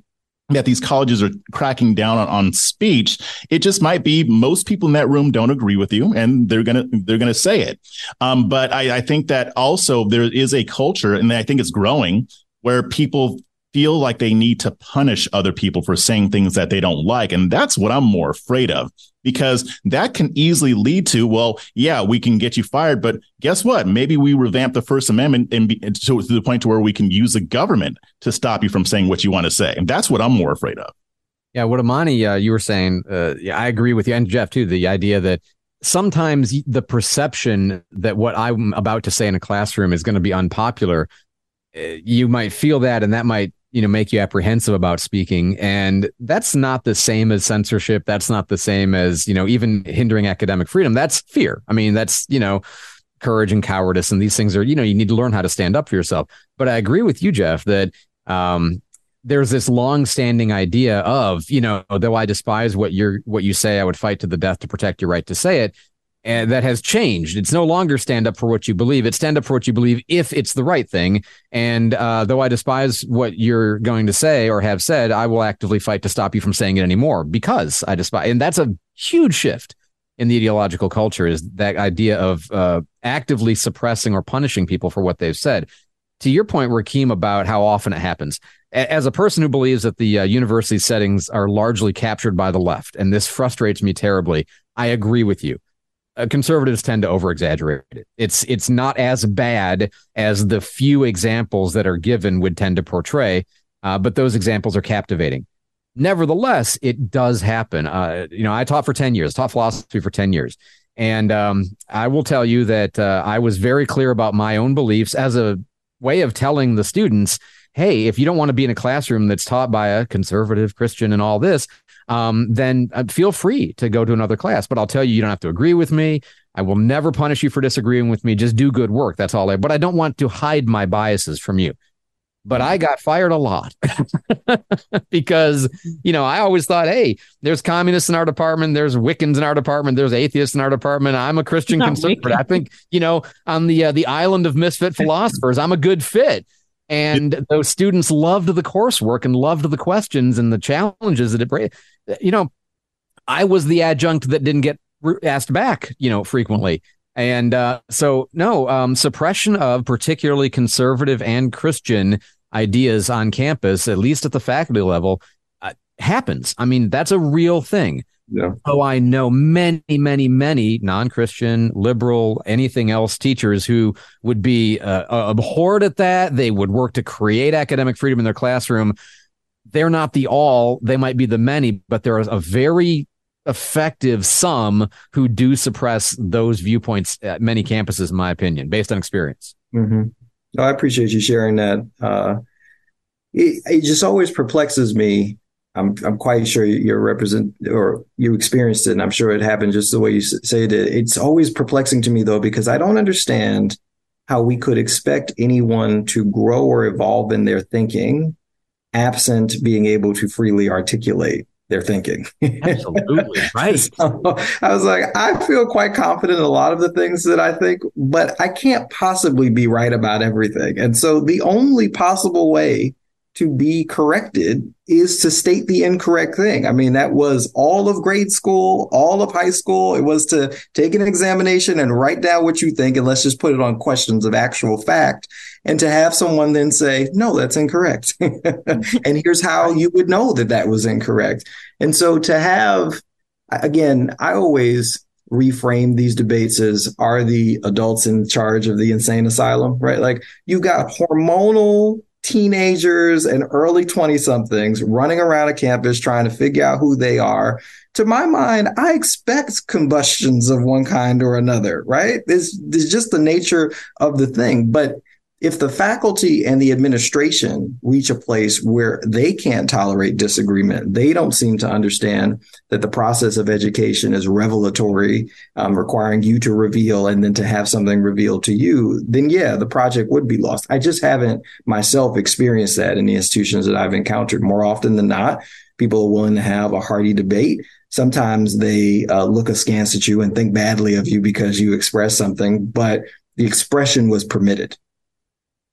that these colleges are cracking down on, on speech. It just might be most people in that room don't agree with you, and they're gonna they're gonna say it. Um, but I, I think that also there is a culture, and I think it's growing, where people feel like they need to punish other people for saying things that they don't like, and that's what I'm more afraid of, because that can easily lead to, well, yeah, we can get you fired, but guess what? Maybe we revamp the First Amendment and be, to, to the point to where we can use the government to stop you from saying what you want to say, and that's what I'm more afraid of. Yeah, what Amani, uh, you were saying, uh, yeah, I agree with you, and Jeff too. The idea that sometimes the perception that what I'm about to say in a classroom is going to be unpopular, uh, you might feel that, and that might, you know, make you apprehensive about speaking. And that's not the same as censorship. That's not the same as, you know, even hindering academic freedom. That's fear. I mean, that's, you know, courage and cowardice. And these things are, you know, you need to learn how to stand up for yourself. But I agree with you, Jeff, that um, there's this long-standing idea of, you know, though I despise what you're, what you say, I would fight to the death to protect your right to say it. And that has changed. It's no longer stand up for what you believe. It's stand up for what you believe if it's the right thing. And uh, though I despise what you're going to say or have said, I will actively fight to stop you from saying it anymore because I despise. And that's a huge shift in the ideological culture, is that idea of uh, actively suppressing or punishing people for what they've said. To your point, Rakeem, about how often it happens. As a person who believes that the uh, university settings are largely captured by the left, and this frustrates me terribly, I agree with you. Uh, conservatives tend to over-exaggerate it. It's it's not as bad as the few examples that are given would tend to portray, uh, but those examples are captivating. Nevertheless, it does happen. Uh, you know, I taught for ten years, taught philosophy for ten years. And um, I will tell you that uh, I was very clear about my own beliefs as a way of telling the students, hey, if you don't want to be in a classroom that's taught by a conservative Christian and all this, um, then uh, feel free to go to another class. But I'll tell you, you don't have to agree with me. I will never punish you for disagreeing with me. Just do good work. That's all I, but I don't want to hide my biases from you. But I got fired a lot because, you know, I always thought, hey, there's communists in our department. There's Wiccans in our department. There's atheists in our department. I'm a Christian conservative. I think, you know, on the uh, the island of misfit philosophers, I'm a good fit. And those students loved the coursework and loved the questions and the challenges that it brought. You know, I was the adjunct that didn't get asked back, you know, frequently. And uh, so, no, um, suppression of particularly conservative and Christian ideas on campus, at least at the faculty level, uh, happens. I mean, that's a real thing. Yeah. So I know many, many, many non-Christian, liberal, anything else teachers who would be uh, abhorred at that. They would work to create academic freedom in their classroom. They're not the all. They might be the many, but there is a very effective some who do suppress those viewpoints at many campuses, in my opinion, based on experience. Mm-hmm. No, I appreciate you sharing that. Uh, it, it just always perplexes me. I'm I'm quite sure you're represent or you experienced it, and I'm sure it happened just the way you say it. It's always perplexing to me, though, because I don't understand how we could expect anyone to grow or evolve in their thinking absent being able to freely articulate their thinking. Absolutely. Right. So I was like, I feel quite confident in a lot of the things that I think, but I can't possibly be right about everything. And so the only possible way to be corrected is to state the incorrect thing. I mean, that was all of grade school, all of high school. It was to take an examination and write down what you think, and let's just put it on questions of actual fact. And to have someone then say, no, that's incorrect. And here's how you would know that that was incorrect. And so to have, again, I always reframe these debates as, are the adults in charge of the insane asylum, right? Like, you got hormonal teenagers and early twenty-somethings running around a campus trying to figure out who they are. To my mind, I expect combustions of one kind or another, right? It's, it's just the nature of the thing. But if the faculty and the administration reach a place where they can't tolerate disagreement, they don't seem to understand that the process of education is revelatory, um, requiring you to reveal and then to have something revealed to you, then yeah, the project would be lost. I just haven't myself experienced that in the institutions that I've encountered. More often than not, people are willing to have a hearty debate. Sometimes they uh, look askance at you and think badly of you because you express something, but the expression was permitted.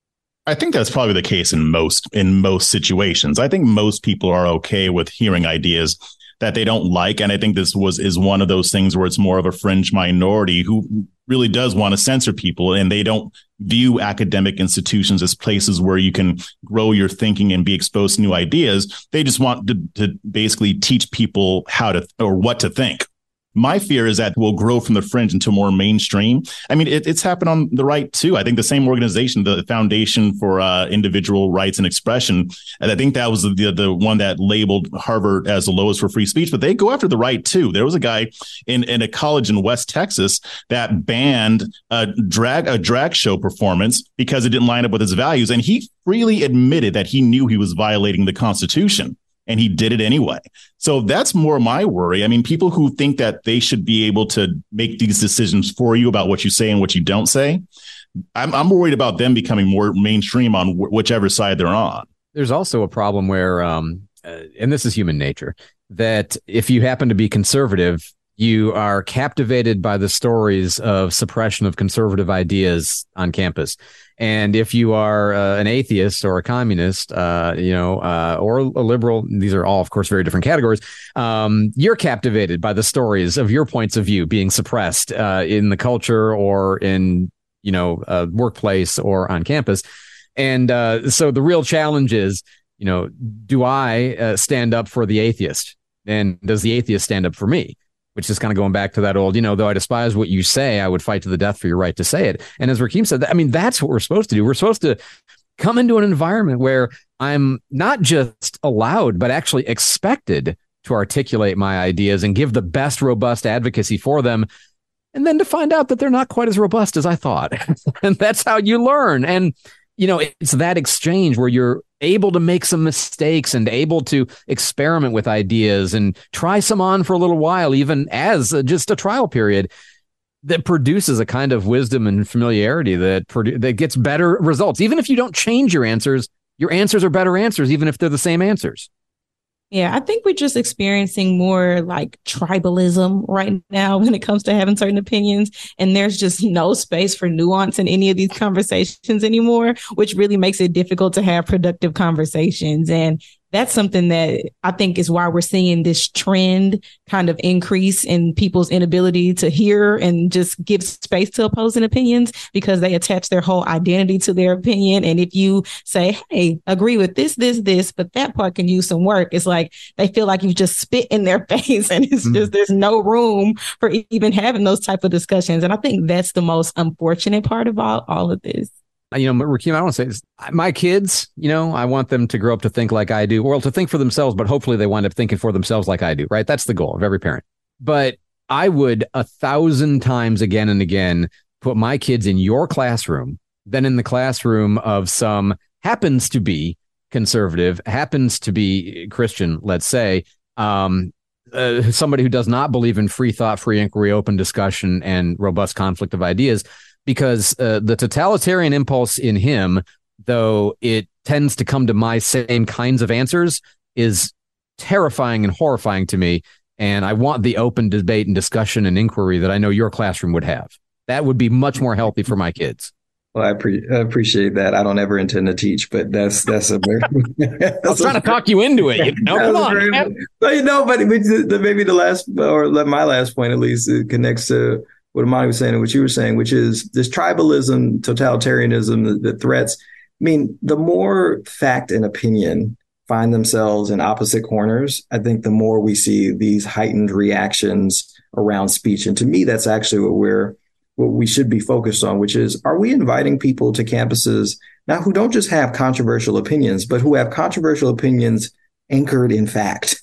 I think that's probably the case in most in most situations. I think most people are okay with hearing ideas that they don't like. And I think this was is one of those things where it's more of a fringe minority who really does want to censor people, and they don't view academic institutions as places where you can grow your thinking and be exposed to new ideas. They just want to, to basically teach people how to or what to think. My fear is that we'll grow from the fringe into more mainstream. I mean, it, it's happened on the right, too. I think the same organization, the Foundation for uh, Individual Rights and Expression, and I think that was the, the one that labeled Harvard as the lowest for free speech, but they go after the right, too. There was a guy in, in a college in West Texas that banned a drag, a drag show performance because it didn't line up with his values. And he freely admitted that he knew he was violating the Constitution. And he did it anyway. So that's more my worry. I mean, people who think that they should be able to make these decisions for you about what you say and what you don't say, I'm, I'm worried about them becoming more mainstream on wh- whichever side they're on. There's also a problem where, um, uh, and this is human nature, that if you happen to be conservative, you are captivated by the stories of suppression of conservative ideas on campus. And if you are uh, an atheist or a communist, uh, you know, uh, or a liberal, these are all, of course, very different categories. Um, you're captivated by the stories of your points of view being suppressed uh, in the culture or in, you know, a workplace or on campus. And uh, so the real challenge is, you know, do I uh, stand up for the atheist? And does the atheist stand up for me? Which is kind of going back to that old, you know, though I despise what you say, I would fight to the death for your right to say it. And as Rakeem said, I mean, that's what we're supposed to do. We're supposed to come into an environment where I'm not just allowed, but actually expected to articulate my ideas and give the best robust advocacy for them. And then to find out that they're not quite as robust as I thought. And that's how you learn. And, you know, it's that exchange where you're able to make some mistakes and able to experiment with ideas and try some on for a little while, even as a, just a trial period, that produces a kind of wisdom and familiarity that produ- that gets better results. Even if you don't change your answers, your answers are better answers, even if they're the same answers. Yeah, I think we're just experiencing more like tribalism right now when it comes to having certain opinions. And there's just no space for nuance in any of these conversations anymore, which really makes it difficult to have productive conversations. And that's something that I think is why we're seeing this trend kind of increase in people's inability to hear and just give space to opposing opinions, because they attach their whole identity to their opinion. And if you say, hey, agree with this, this, this, but that part can use some work, it's like they feel like you just spit in their face, and it's mm-hmm. just there's no room for even having those type of discussions. And I think that's the most unfortunate part about all of this. You know, Rakeem, I want to say this. My kids, you know, I want them to grow up to think like I do, or to think for themselves, but hopefully they wind up thinking for themselves like I do, right? That's the goal of every parent. But I would a thousand times again and again put my kids in your classroom than in the classroom of some happens to be conservative, happens to be Christian, let's say, um, uh, somebody who does not believe in free thought, free inquiry, open discussion, and robust conflict of ideas. Because uh, the totalitarian impulse in him, though it tends to come to my same kinds of answers, is terrifying and horrifying to me. And I want the open debate and discussion and inquiry that I know your classroom would have. That would be much more healthy for my kids. Well, I, pre- I appreciate that. I don't ever intend to teach, but that's that's a very. I was trying to talk you into it. You know, come on. Very, but you know, but maybe the last, or my last point at least, it connects to what Amani was saying and what you were saying, which is this tribalism, totalitarianism, the, the threats. I mean, the more fact and opinion find themselves in opposite corners, I think the more we see these heightened reactions around speech. And to me, that's actually what we're what we should be focused on, which is, are we inviting people to campuses now who don't just have controversial opinions, but who have controversial opinions anchored in fact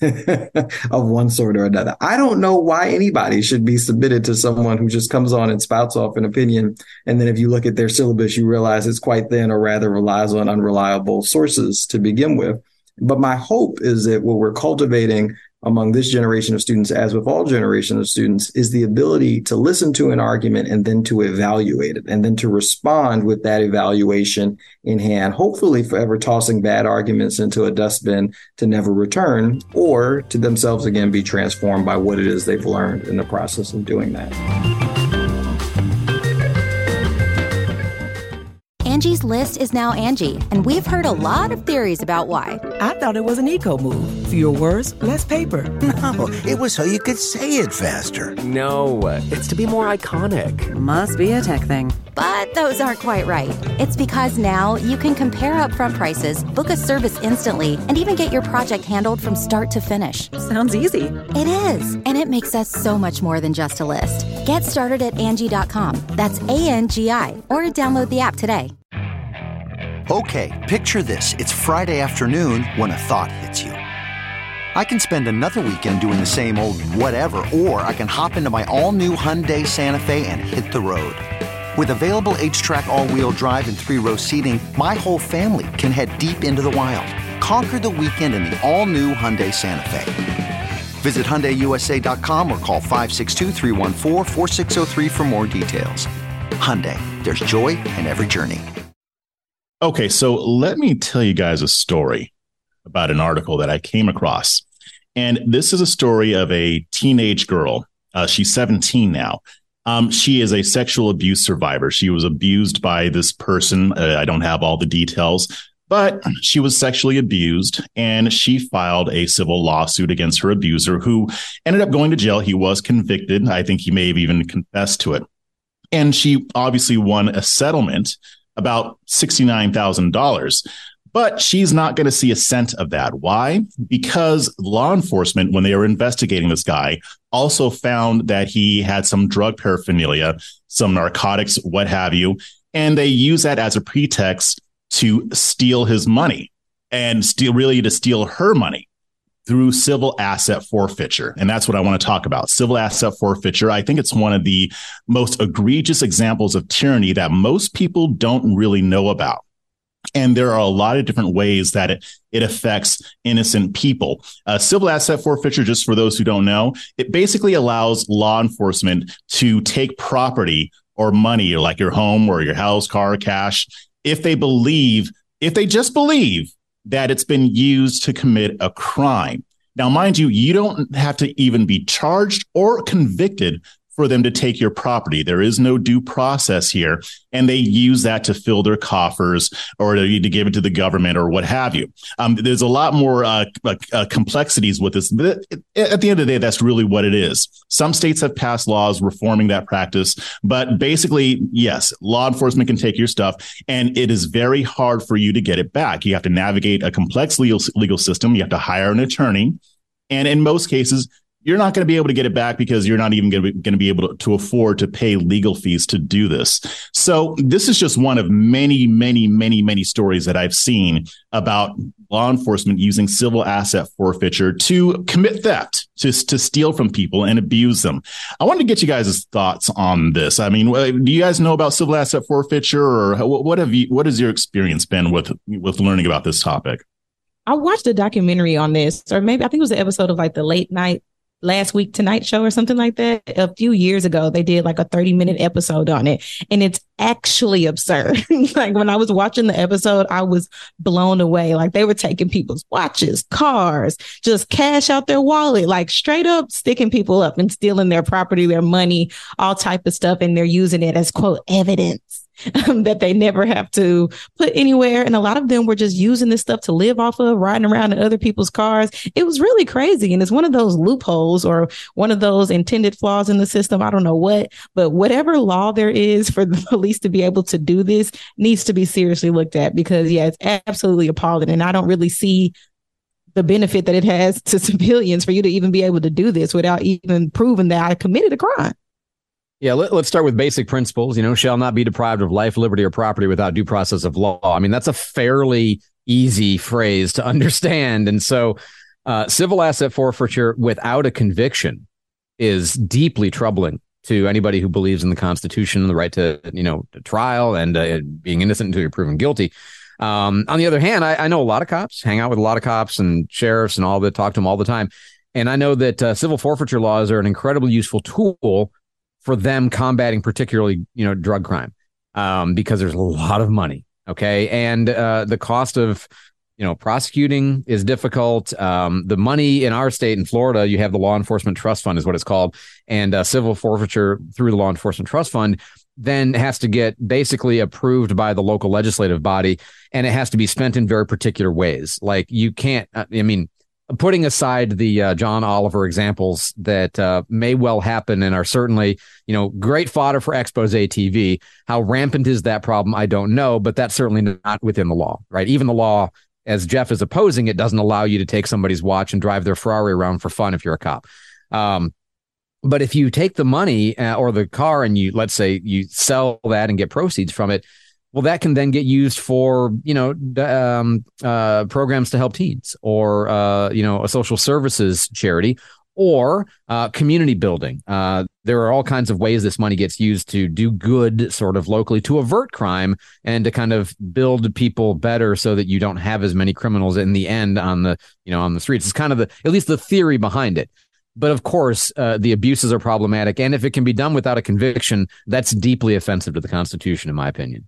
of one sort or another? I don't know why anybody should be submitted to someone who just comes on and spouts off an opinion. And then if you look at their syllabus, you realize it's quite thin, or rather relies on unreliable sources to begin with. But my hope is that what we're cultivating among this generation of students, as with all generations of students, is the ability to listen to an argument and then to evaluate it, and then to respond with that evaluation in hand, hopefully forever tossing bad arguments into a dustbin to never return, or to themselves again be transformed by what it is they've learned in the process of doing that. Angie's List is now Angie, and we've heard a lot of theories about why. I thought it was an eco move. Fewer words, less paper. No, it was so you could say it faster. No, it's to be more iconic. Must be a tech thing. But those aren't quite right. It's because now you can compare upfront prices, book a service instantly, and even get your project handled from start to finish. Sounds easy. It is, and it makes us so much more than just a list. Get started at Angie dot com. That's A N G I, or download the app today. Okay, picture this. It's Friday afternoon when a thought hits you. I can spend another weekend doing the same old whatever, or I can hop into my all-new Hyundai Santa Fe and hit the road. With available H-Track all-wheel drive and three-row seating, my whole family can head deep into the wild. Conquer the weekend in the all-new Hyundai Santa Fe. Visit Hyundai U S A dot com or call five six two, three one four, four six zero three for more details. Hyundai, there's joy in every journey. Okay, so let me tell you guys a story about an article that I came across. And this is a story of a teenage girl. Uh, she's seventeen now. Um, she is a sexual abuse survivor. She was abused by this person. Uh, I don't have all the details, but she was sexually abused, and she filed a civil lawsuit against her abuser, who ended up going to jail. He was convicted. I think he may have even confessed to it. And she obviously won a settlement, about sixty-nine thousand dollars. But she's not going to see a cent of that. Why? Because law enforcement, when they were investigating this guy, also found that he had some drug paraphernalia, some narcotics, what have you. And they use that as a pretext to steal his money and steal really to steal her money through civil asset forfeiture. And that's what I want to talk about. Civil asset forfeiture. I think it's one of the most egregious examples of tyranny that most people don't really know about. And there are a lot of different ways that it, it affects innocent people. Uh, civil asset forfeiture, just for those who don't know, it basically allows law enforcement to take property or money, like your home or your house, car, cash, if they believe, if they just believe that it's been used to commit a crime. Now, mind you, you don't have to even be charged or convicted for them to take your property. There is no due process here, and they use that to fill their coffers or to, to give it to the government or what have you. Um, there's a lot more uh, uh, complexities with this, but at the end of the day, that's really what it is. Some states have passed laws reforming that practice, but basically, yes, law enforcement can take your stuff, and it is very hard for you to get it back. You have to navigate a complex legal, legal system. You have to hire an attorney, and in most cases, you're not going to be able to get it back because you're not even going to be, going to be able to, to afford to pay legal fees to do this. So this is just one of many, many, many, many stories that I've seen about law enforcement using civil asset forfeiture to commit theft, to, to steal from people and abuse them. I wanted to get you guys' thoughts on this. I mean, do you guys know about civil asset forfeiture, or what have you, what has your experience been with, with learning about this topic? I watched a documentary on this, or maybe I think it was an episode of like the late night Last Week Tonight Show or something like that. A few years ago, they did like a thirty minute episode on it. And it's actually absurd. Like when I was watching the episode, I was blown away. Like they were taking people's watches, cars, just cash out their wallet, like straight up sticking people up and stealing their property, their money, all type of stuff. And they're using it as, quote, evidence. Um, that they never have to put anywhere. And a lot of them were just using this stuff to live off of, riding around in other people's cars. It was really crazy. And it's one of those loopholes or one of those intended flaws in the system. I don't know what, but whatever law there is for the police to be able to do this needs to be seriously looked at, because, yeah, it's absolutely appalling. And I don't really see the benefit that it has to civilians for you to even be able to do this without even proving that I committed a crime. Yeah, let, let's start with basic principles. You know, shall not be deprived of life, liberty, or property without due process of law. I mean, that's a fairly easy phrase to understand. And so uh, civil asset forfeiture without a conviction is deeply troubling to anybody who believes in the Constitution and the right to, you know, to trial and uh, being innocent until you're proven guilty. Um, on the other hand, I, I know a lot of cops, hang out with a lot of cops and sheriffs and all that, talk to them all the time. And I know that uh, civil forfeiture laws are an incredibly useful tool for them combating particularly, you know, drug crime, um, because there's a lot of money. OK, and uh, the cost of, you know, prosecuting is difficult. Um, the money in our state in Florida, you have the Law Enforcement Trust Fund is what it's called. And uh, civil forfeiture through the Law Enforcement Trust Fund then has to get basically approved by the local legislative body, and it has to be spent in very particular ways. Like you can't, I mean, putting aside the uh, John Oliver examples that uh, may well happen and are certainly, you know, great fodder for expose T V. How rampant is that problem? I don't know, but that's certainly not within the law, right? Even the law, as Jeff is opposing it, doesn't allow you to take somebody's watch and drive their Ferrari around for fun if you're a cop. Um, but if you take the money uh, or the car and you, let's say you sell that and get proceeds from it, well, that can then get used for, you know, um, uh, programs to help teens, or, uh, you know, a social services charity, or uh, community building. Uh, there are all kinds of ways this money gets used to do good sort of locally, to avert crime and to kind of build people better so that you don't have as many criminals in the end on the, you know, on the streets. It's kind of the, at least the theory behind it. But of course, uh, the abuses are problematic. And if it can be done without a conviction, that's deeply offensive to the Constitution, in my opinion.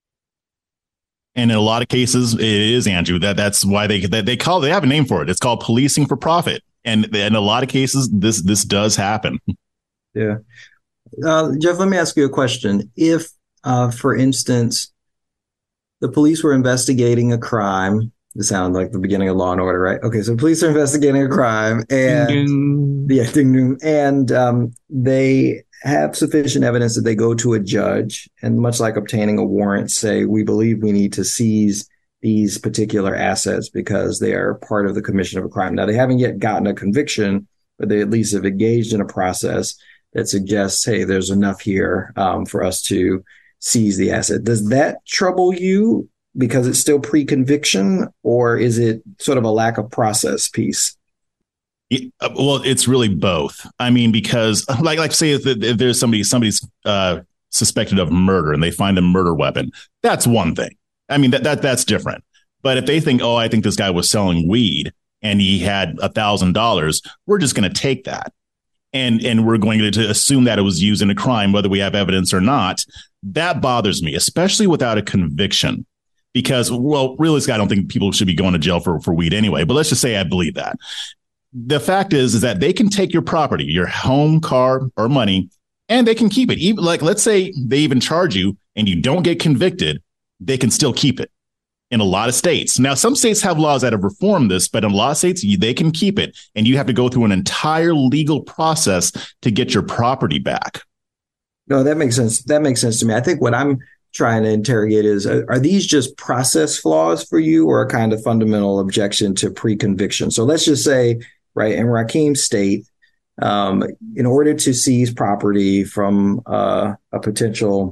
And in a lot of cases, it is, Andrew. That that's why they they, they call they have a name for it. It's called policing for profit. And in a lot of cases, this this does happen. Yeah, uh, Jeff, let me ask you a question. If, uh, for instance, the police were investigating a crime, it sounds like the beginning of Law and Order, right? Okay, so police are investigating a crime, and ding, ding. yeah, ding, ding, and um, they have sufficient evidence that they go to a judge, and much like obtaining a warrant, say, we believe we need to seize these particular assets because they are part of the commission of a crime. Now, they haven't yet gotten a conviction, but they at least have engaged in a process that suggests, hey, there's enough here um, for us to seize the asset. Does that trouble you because it's still pre-conviction, or is it sort of a lack of process piece? It, well, it's really both. I mean, because like, like say if, if there's somebody, somebody's uh, suspected of murder and they find a murder weapon, that's one thing. I mean, that, that that's different. But if they think, oh, I think this guy was selling weed and he had a thousand dollars, we're just going to take that. And, and we're going to, to assume that it was used in a crime, whether we have evidence or not. That bothers me, especially without a conviction. Because, well, realistically, I don't think people should be going to jail for, for weed anyway. But let's just say I believe that. The fact is, is that they can take your property, your home, car, or money, and they can keep it. Even like, let's say they even charge you and you don't get convicted, they can still keep it in a lot of states. Now, some states have laws that have reformed this, but in a lot of states, they can keep it. And you have to go through an entire legal process to get your property back. No, that makes sense. That makes sense to me. I think what I'm trying to interrogate is, are these just process flaws for you, or a kind of fundamental objection to pre-conviction? So let's just say, right, in Rakeem's state, um, in order to seize property from uh, a potential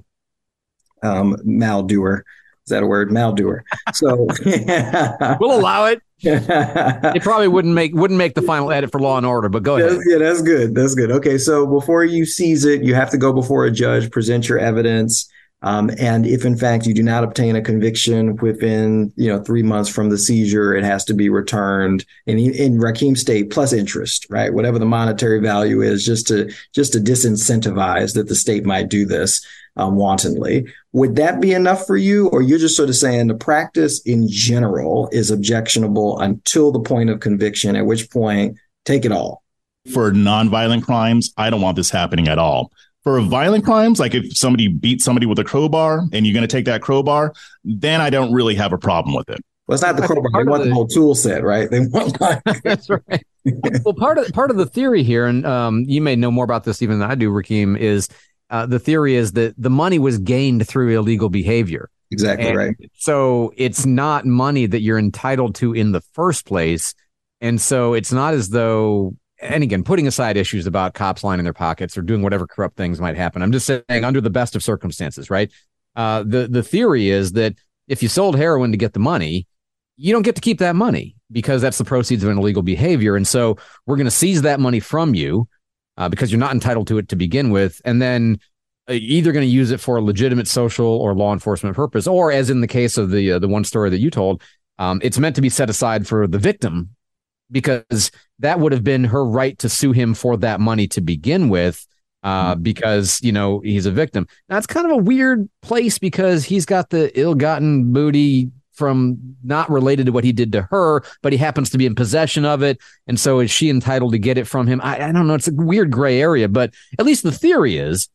um, maldoer, is that a word? Maldoer. So we'll allow it. It probably wouldn't make wouldn't make the final edit for Law and Order, but go ahead. That's, yeah, that's good. That's good. Okay, so before you seize it, you have to go before a judge, present your evidence. Um, and if, in fact, you do not obtain a conviction within, you know, three months from the seizure, it has to be returned in, in Rakeem's state plus interest, right? Whatever the monetary value is, just to just to disincentivize that the state might do this um, wantonly. Would that be enough for you? Or you're just sort of saying the practice in general is objectionable until the point of conviction, at which point, take it all? For nonviolent crimes, I don't want this happening at all. For violent crimes, like if somebody beats somebody with a crowbar and you're going to take that crowbar, then I don't really have a problem with it. Well, it's not the crowbar. They want the, the whole tool set, right? They want like... That's right. Well, part of part of the theory here, and um, you may know more about this even than I do, Rakeem, is uh, the theory is that the money was gained through illegal behavior. Exactly and right. So it's not money that you're entitled to in the first place. And so it's not as though... And again, putting aside issues about cops lining their pockets or doing whatever corrupt things might happen, I'm just saying under the best of circumstances, right? Uh, the, the theory is that if you sold heroin to get the money, you don't get to keep that money because that's the proceeds of an illegal behavior. And so we're going to seize that money from you uh, because you're not entitled to it to begin with. And then either going to use it for a legitimate social or law enforcement purpose, or as in the case of the, uh, the one story that you told, um, it's meant to be set aside for the victim, because that would have been her right to sue him for that money to begin with, uh, because, you know, he's a victim. Now, it's kind of a weird place because he's got the ill-gotten booty from not related to what he did to her, but he happens to be in possession of it. And so is she entitled to get it from him? I, I don't know. It's a weird gray area, but at least the theory is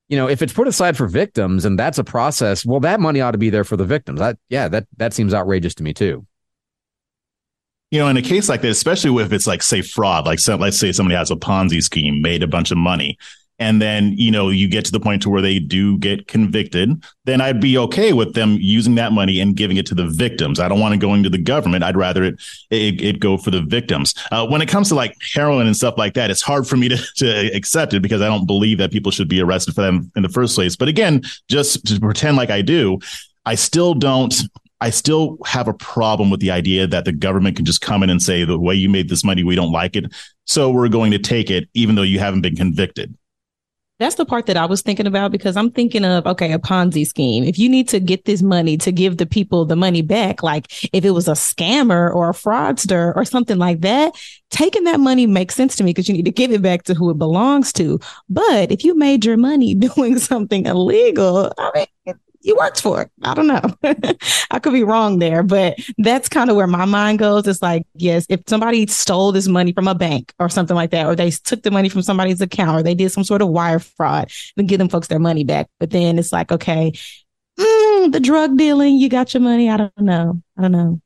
you know, if it's put aside for victims and that's a process, well, that money ought to be there for the victims. That, yeah, that, that seems outrageous to me too. You know, in a case like that, especially if it's like, say, fraud, like some, let's say somebody has a Ponzi scheme, made a bunch of money, and then, you know, you get to the point to where they do get convicted, then I'd be okay with them using that money and giving it to the victims. I don't want it going to the government. I'd rather it it, it go for the victims. Uh, when it comes to like heroin and stuff like that, it's hard for me to, to accept it because I don't believe that people should be arrested for them in the first place. But again, just to pretend like I do, I still don't. I still have a problem with the idea that the government can just come in and say, the way you made this money, we don't like it, so we're going to take it, even though you haven't been convicted. That's the part that I was thinking about, because I'm thinking of, okay, a Ponzi scheme. If you need to get this money to give the people the money back, like if it was a scammer or a fraudster or something like that, taking that money makes sense to me because you need to give it back to who it belongs to. But if you made your money doing something illegal, I mean, you worked for it. I don't know. I could be wrong there, but that's kind of where my mind goes. It's like, yes, if somebody stole this money from a bank or something like that, or they took the money from somebody's account, or they did some sort of wire fraud, then give them folks their money back. But then it's like, okay, mm, the drug dealing, you got your money. I don't know. I don't know.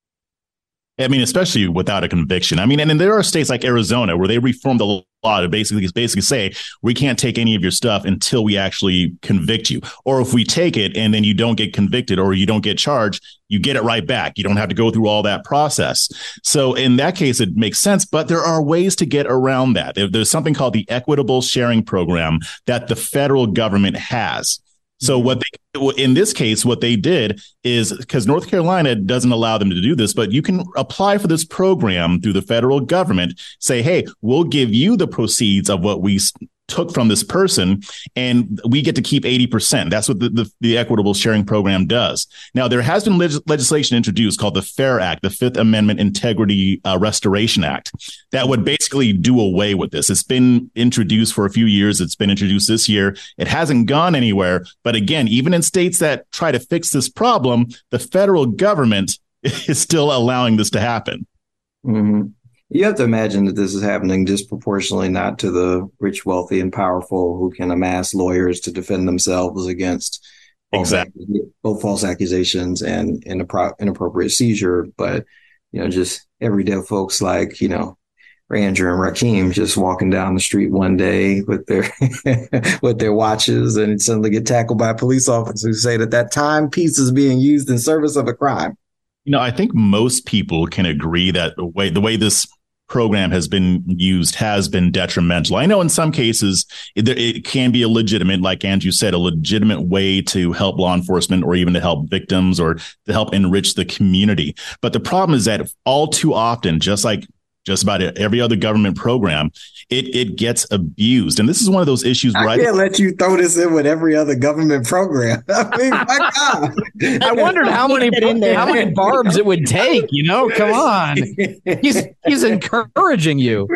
I mean, especially without a conviction. I mean, and, and there are states like Arizona where they reformed the law to basically basically say we can't take any of your stuff until we actually convict you. Or if we take it and then you don't get convicted or you don't get charged, you get it right back. You don't have to go through all that process. So in that case, it makes sense. But there are ways to get around that. There's something called the Equitable Sharing Program that the federal government has. So what they, in this case, what they did is, because North Carolina doesn't allow them to do this, but you can apply for this program through the federal government, say, hey, we'll give you the proceeds of what we took from this person, and we get to keep eighty percent. That's what the, the, the Equitable Sharing Program does. Now, there has been leg- legislation introduced called the FAIR Act, the Fifth Amendment Integrity uh, Restoration Act, that would basically do away with this. It's been introduced for a few years. It's been introduced this year. It hasn't gone anywhere. But again, even in states that try to fix this problem, the federal government is still allowing this to happen. Mm-hmm. You have to imagine that this is happening disproportionately not to the rich, wealthy, and powerful who can amass lawyers to defend themselves against false exactly. accu- both false accusations and inappro- inappropriate seizure. But, you know, just everyday folks like, you know, Andrew and Rakeem just walking down the street one day with their with their watches and suddenly get tackled by police officers who say that that timepiece is being used in service of a crime. You know, I think most people can agree that the way the way this program has been used has been detrimental. I know in some cases it, it can be a legitimate, like Andrew said, a legitimate way to help law enforcement or even to help victims or to help enrich the community. But the problem is that all too often, just like just about every other government program, it it gets abused. And this is one of those issues where I I can't let you throw this in with every other government program. I mean, my God. I wondered how many how many barbs it would take, you know? Come on. He's he's encouraging you.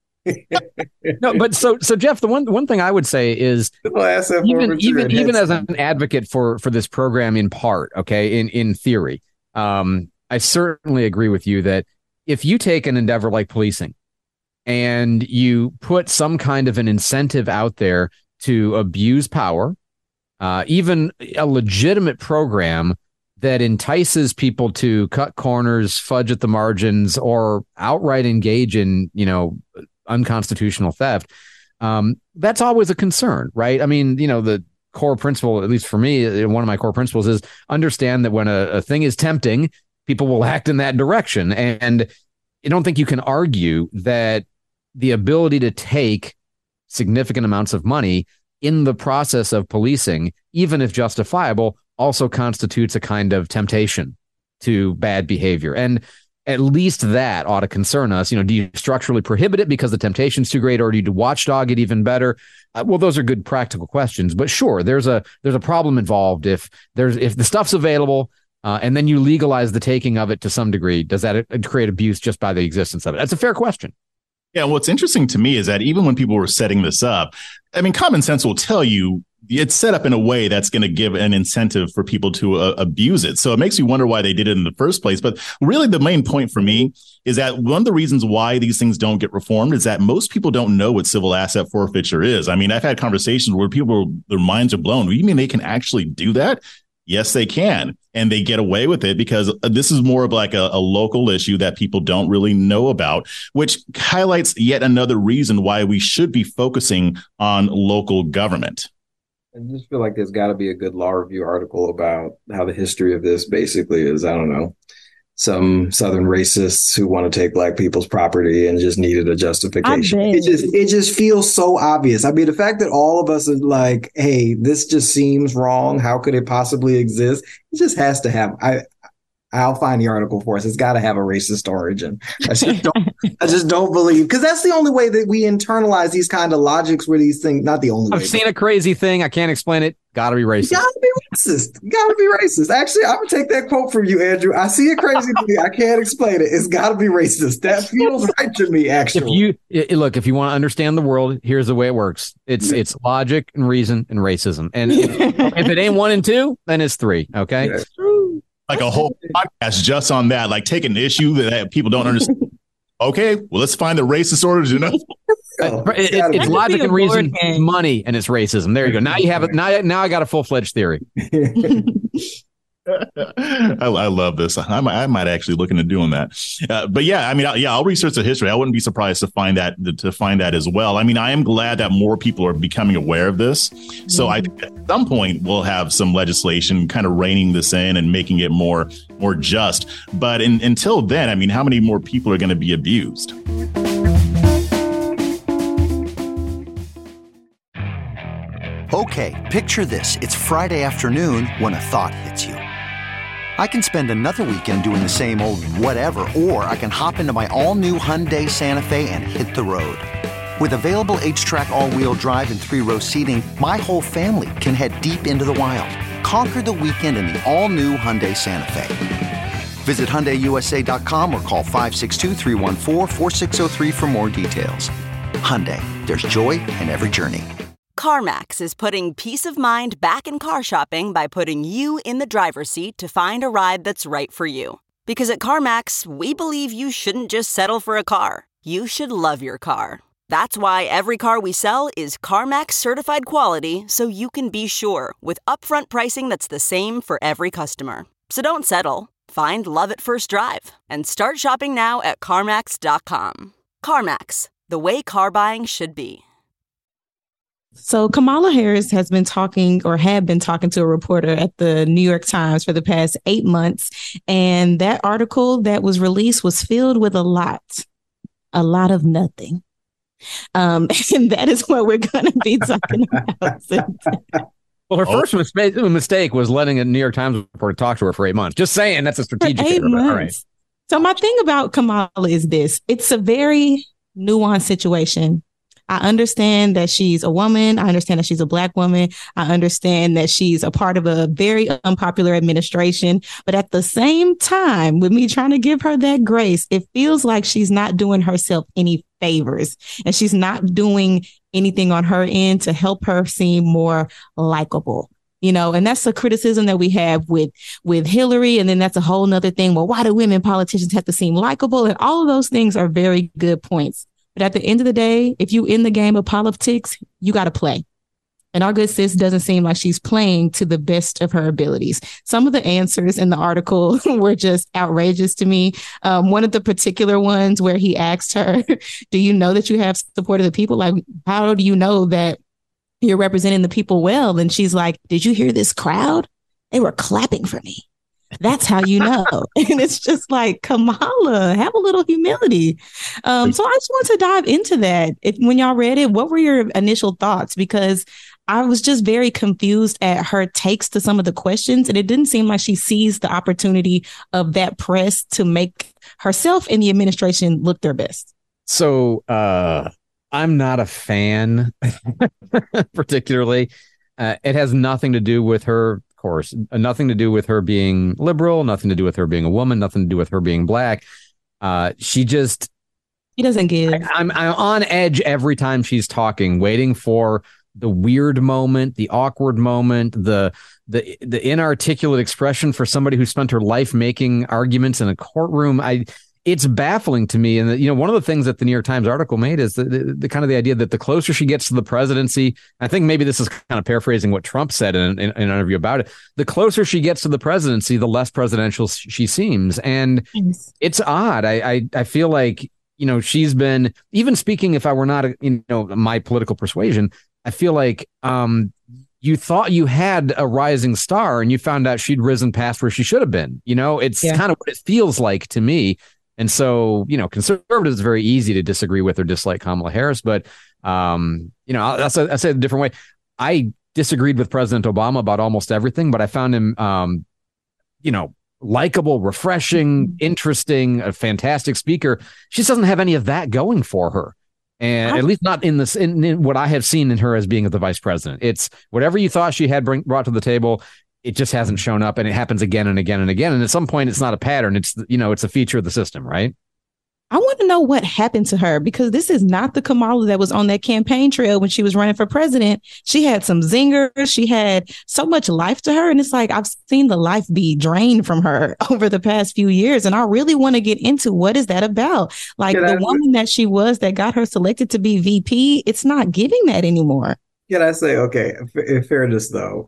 No, but so so Jeff, the one one thing I would say is even even even as an advocate for for this program in part, okay, in in theory, um, I certainly agree with you that if you take an endeavor like policing and you put some kind of an incentive out there to abuse power, uh, even a legitimate program that entices people to cut corners, fudge at the margins, or outright engage in, you know, unconstitutional theft, um, that's always a concern, right? I mean, you know, the core principle, at least for me, one of my core principles is understand that when a, a thing is tempting, people will act in that direction. And I don't think you can argue that the ability to take significant amounts of money in the process of policing, even if justifiable, also constitutes a kind of temptation to bad behavior. And at least that ought to concern us. You know, do you structurally prohibit it because the temptation's too great, or do you watchdog it even better? Uh, well, those are good practical questions. But sure, there's a there's a problem involved if there's if the stuff's available. Uh, and then you legalize the taking of it to some degree. Does that create abuse just by the existence of it? That's a fair question. Yeah, what's interesting to me is that even when people were setting this up, I mean, common sense will tell you it's set up in a way that's going to give an incentive for people to uh, abuse it. So it makes me wonder why they did it in the first place. But really, the main point for me is that one of the reasons why these things don't get reformed is that most people don't know what civil asset forfeiture is. I mean, I've had conversations where people, their minds are blown. You mean they can actually do that? Yes, they can. And they get away with it because this is more of like a, a local issue that people don't really know about, which highlights yet another reason why we should be focusing on local government. I just feel like there's got to be a good law review article about how the history of this basically is, I don't know, some Southern racists who want to take Black people's property and just needed a justification. It just it just feels so obvious. I mean, the fact that all of us are like, hey, this just seems wrong. How could it possibly exist? It just has to have. I I'll find the article for us. It's got to have a racist origin. I just don't, I just don't believe, because that's the only way that we internalize these kind of logics where these things, not the only I've way. I've seen a crazy thing. I can't explain it. Gotta be racist. Gotta be racist. Gotta be racist. Actually, I'm gonna take that quote from you, Andrew. I see a crazy thing. I can't explain it. It's gotta be racist. That feels right to me, actually. If you it, look, if you want to understand the world, here's the way it works. It's yeah. it's logic and reason and racism. And if, if it ain't one and two, then it's three. Okay. Yeah. Like a whole podcast just on that, like take an issue that people don't understand. Okay, well, let's find the racist origin. It, it, it's logic and reason, it's money, and it's racism. There you go. Now you have it. Now, now I got a full fledged theory. I, I love this. I might, I might actually look into doing that. Uh, but yeah, I mean, I, yeah, I'll research the history. I wouldn't be surprised to find that to find that as well. I mean, I am glad that more people are becoming aware of this. So mm-hmm. I think at some point we'll have some legislation kind of reining this in and making it more more just. But in, until then, I mean, how many more people are going to be abused? Okay, picture this. It's Friday afternoon when a thought hits you. I can spend another weekend doing the same old whatever, or I can hop into my all-new Hyundai Santa Fe and hit the road. With available H-Track all-wheel drive and three-row seating, my whole family can head deep into the wild. Conquer the weekend in the all-new Hyundai Santa Fe. Visit Hyundai U S A dot com or call five six two, three one four, four six zero three for more details. Hyundai, there's joy in every journey. CarMax is putting peace of mind back in car shopping by putting you in the driver's seat to find a ride that's right for you. Because at CarMax, we believe you shouldn't just settle for a car. You should love your car. That's why every car we sell is CarMax certified quality, so you can be sure with upfront pricing that's the same for every customer. So don't settle. Find love at first drive and start shopping now at CarMax dot com. CarMax, the way car buying should be. So Kamala Harris has been talking or had been talking to a reporter at the New York Times for the past eight months. And that article that was released was filled with a lot, a lot of nothing. Um, and that is what we're going to be talking about today. Well, her first mistake, mistake was letting a New York Times reporter talk to her for eight months. Just saying, that's a strategic eight months. All right. So my thing about Kamala is this. It's a very nuanced situation. I understand that she's a woman. I understand that she's a Black woman. I understand that she's a part of a very unpopular administration. But at the same time, with me trying to give her that grace, it feels like she's not doing herself any favors, and she's not doing anything on her end to help her seem more likable. You know, and that's a criticism that we have with with Hillary. And then that's a whole nother thing. Well, why do women politicians have to seem likable? And all of those things are very good points. But at the end of the day, if you in the game of politics, you got to play. And our good sis doesn't seem like she's playing to the best of her abilities. Some of the answers in the article were just outrageous to me. Um, one of the particular ones where he asked her, do you know that you have support of the people? Like, how do you know that you're representing the people well? And she's like, did you hear this crowd? They were clapping for me. That's how you know. And it's just like, Kamala, have a little humility. Um, so I just want to dive into that. If, when y'all read it, what were your initial thoughts? Because I was just very confused at her takes to some of the questions. And it didn't seem like she seized the opportunity of that press to make herself and the administration look their best. So uh, I'm not a fan, particularly. Uh, it has nothing to do with her. Course, nothing to do with her being liberal, nothing to do with her being a woman, nothing to do with her being Black. Uh, she just she doesn't give. I, I'm I'm on edge every time she's talking, waiting for the weird moment, the awkward moment, the the the inarticulate expression for somebody who spent her life making arguments in a courtroom. I it's baffling to me. And the, you know, one of the things that the New York Times article made is the, the, the kind of the idea that the closer she gets to the presidency, I think maybe this is kind of paraphrasing what Trump said in, in, in an interview about it. The closer she gets to the presidency, the less presidential she seems. And yes. It's odd. I, I I feel like, you know, she's been, even speaking, if I were not, you know, my political persuasion, I feel like um, you thought you had a rising star and you found out she'd risen past where she should have been. You know, it's yeah. kind of what it feels like to me. And so, you know, conservatives, it's very easy to disagree with or dislike Kamala Harris. But, um, you know, I'll, I'll, say, I'll say it a different way. I disagreed with President Obama about almost everything, but I found him, um, you know, likable, refreshing, interesting, a fantastic speaker. She just doesn't have any of that going for her. And at least not in this, in, in what I have seen in her as being the vice president. It's whatever you thought she had bring, brought to the table. It just hasn't shown up, and it happens again and again and again. And at some point, it's not a pattern. It's, you know, it's a feature of the system, right? I want to know what happened to her, because this is not the Kamala that was on that campaign trail when she was running for president. She had some zingers. She had so much life to her. And it's like, I've seen the life be drained from her over the past few years. And I really want to get into what is that about? Like Can the I, woman that she was that got her selected to be V P, it's not giving that anymore. Can I say, okay, in fairness, though,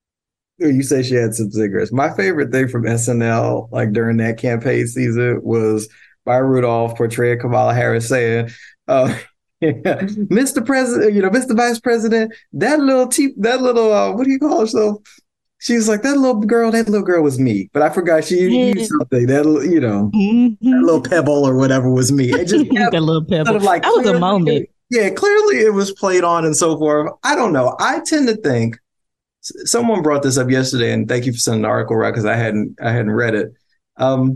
you say she had some zingers. My favorite thing from S N L, like during that campaign season, was Maya Rudolph portraying Kamala Harris saying, uh, Mister President, you know, Mister Vice President, that little, te- that little, uh, what do you call herself? She's like, that little girl, that little girl was me. But I forgot she yeah. used something, that, you know, mm-hmm. that little pebble or whatever was me. It just that little pebble. Sort of like, that was clearly, a moment. Yeah, clearly it was played on and so forth. I don't know. I tend to think, someone brought this up yesterday, and thank you for sending the article, right? Because I hadn't, I hadn't read it. Um,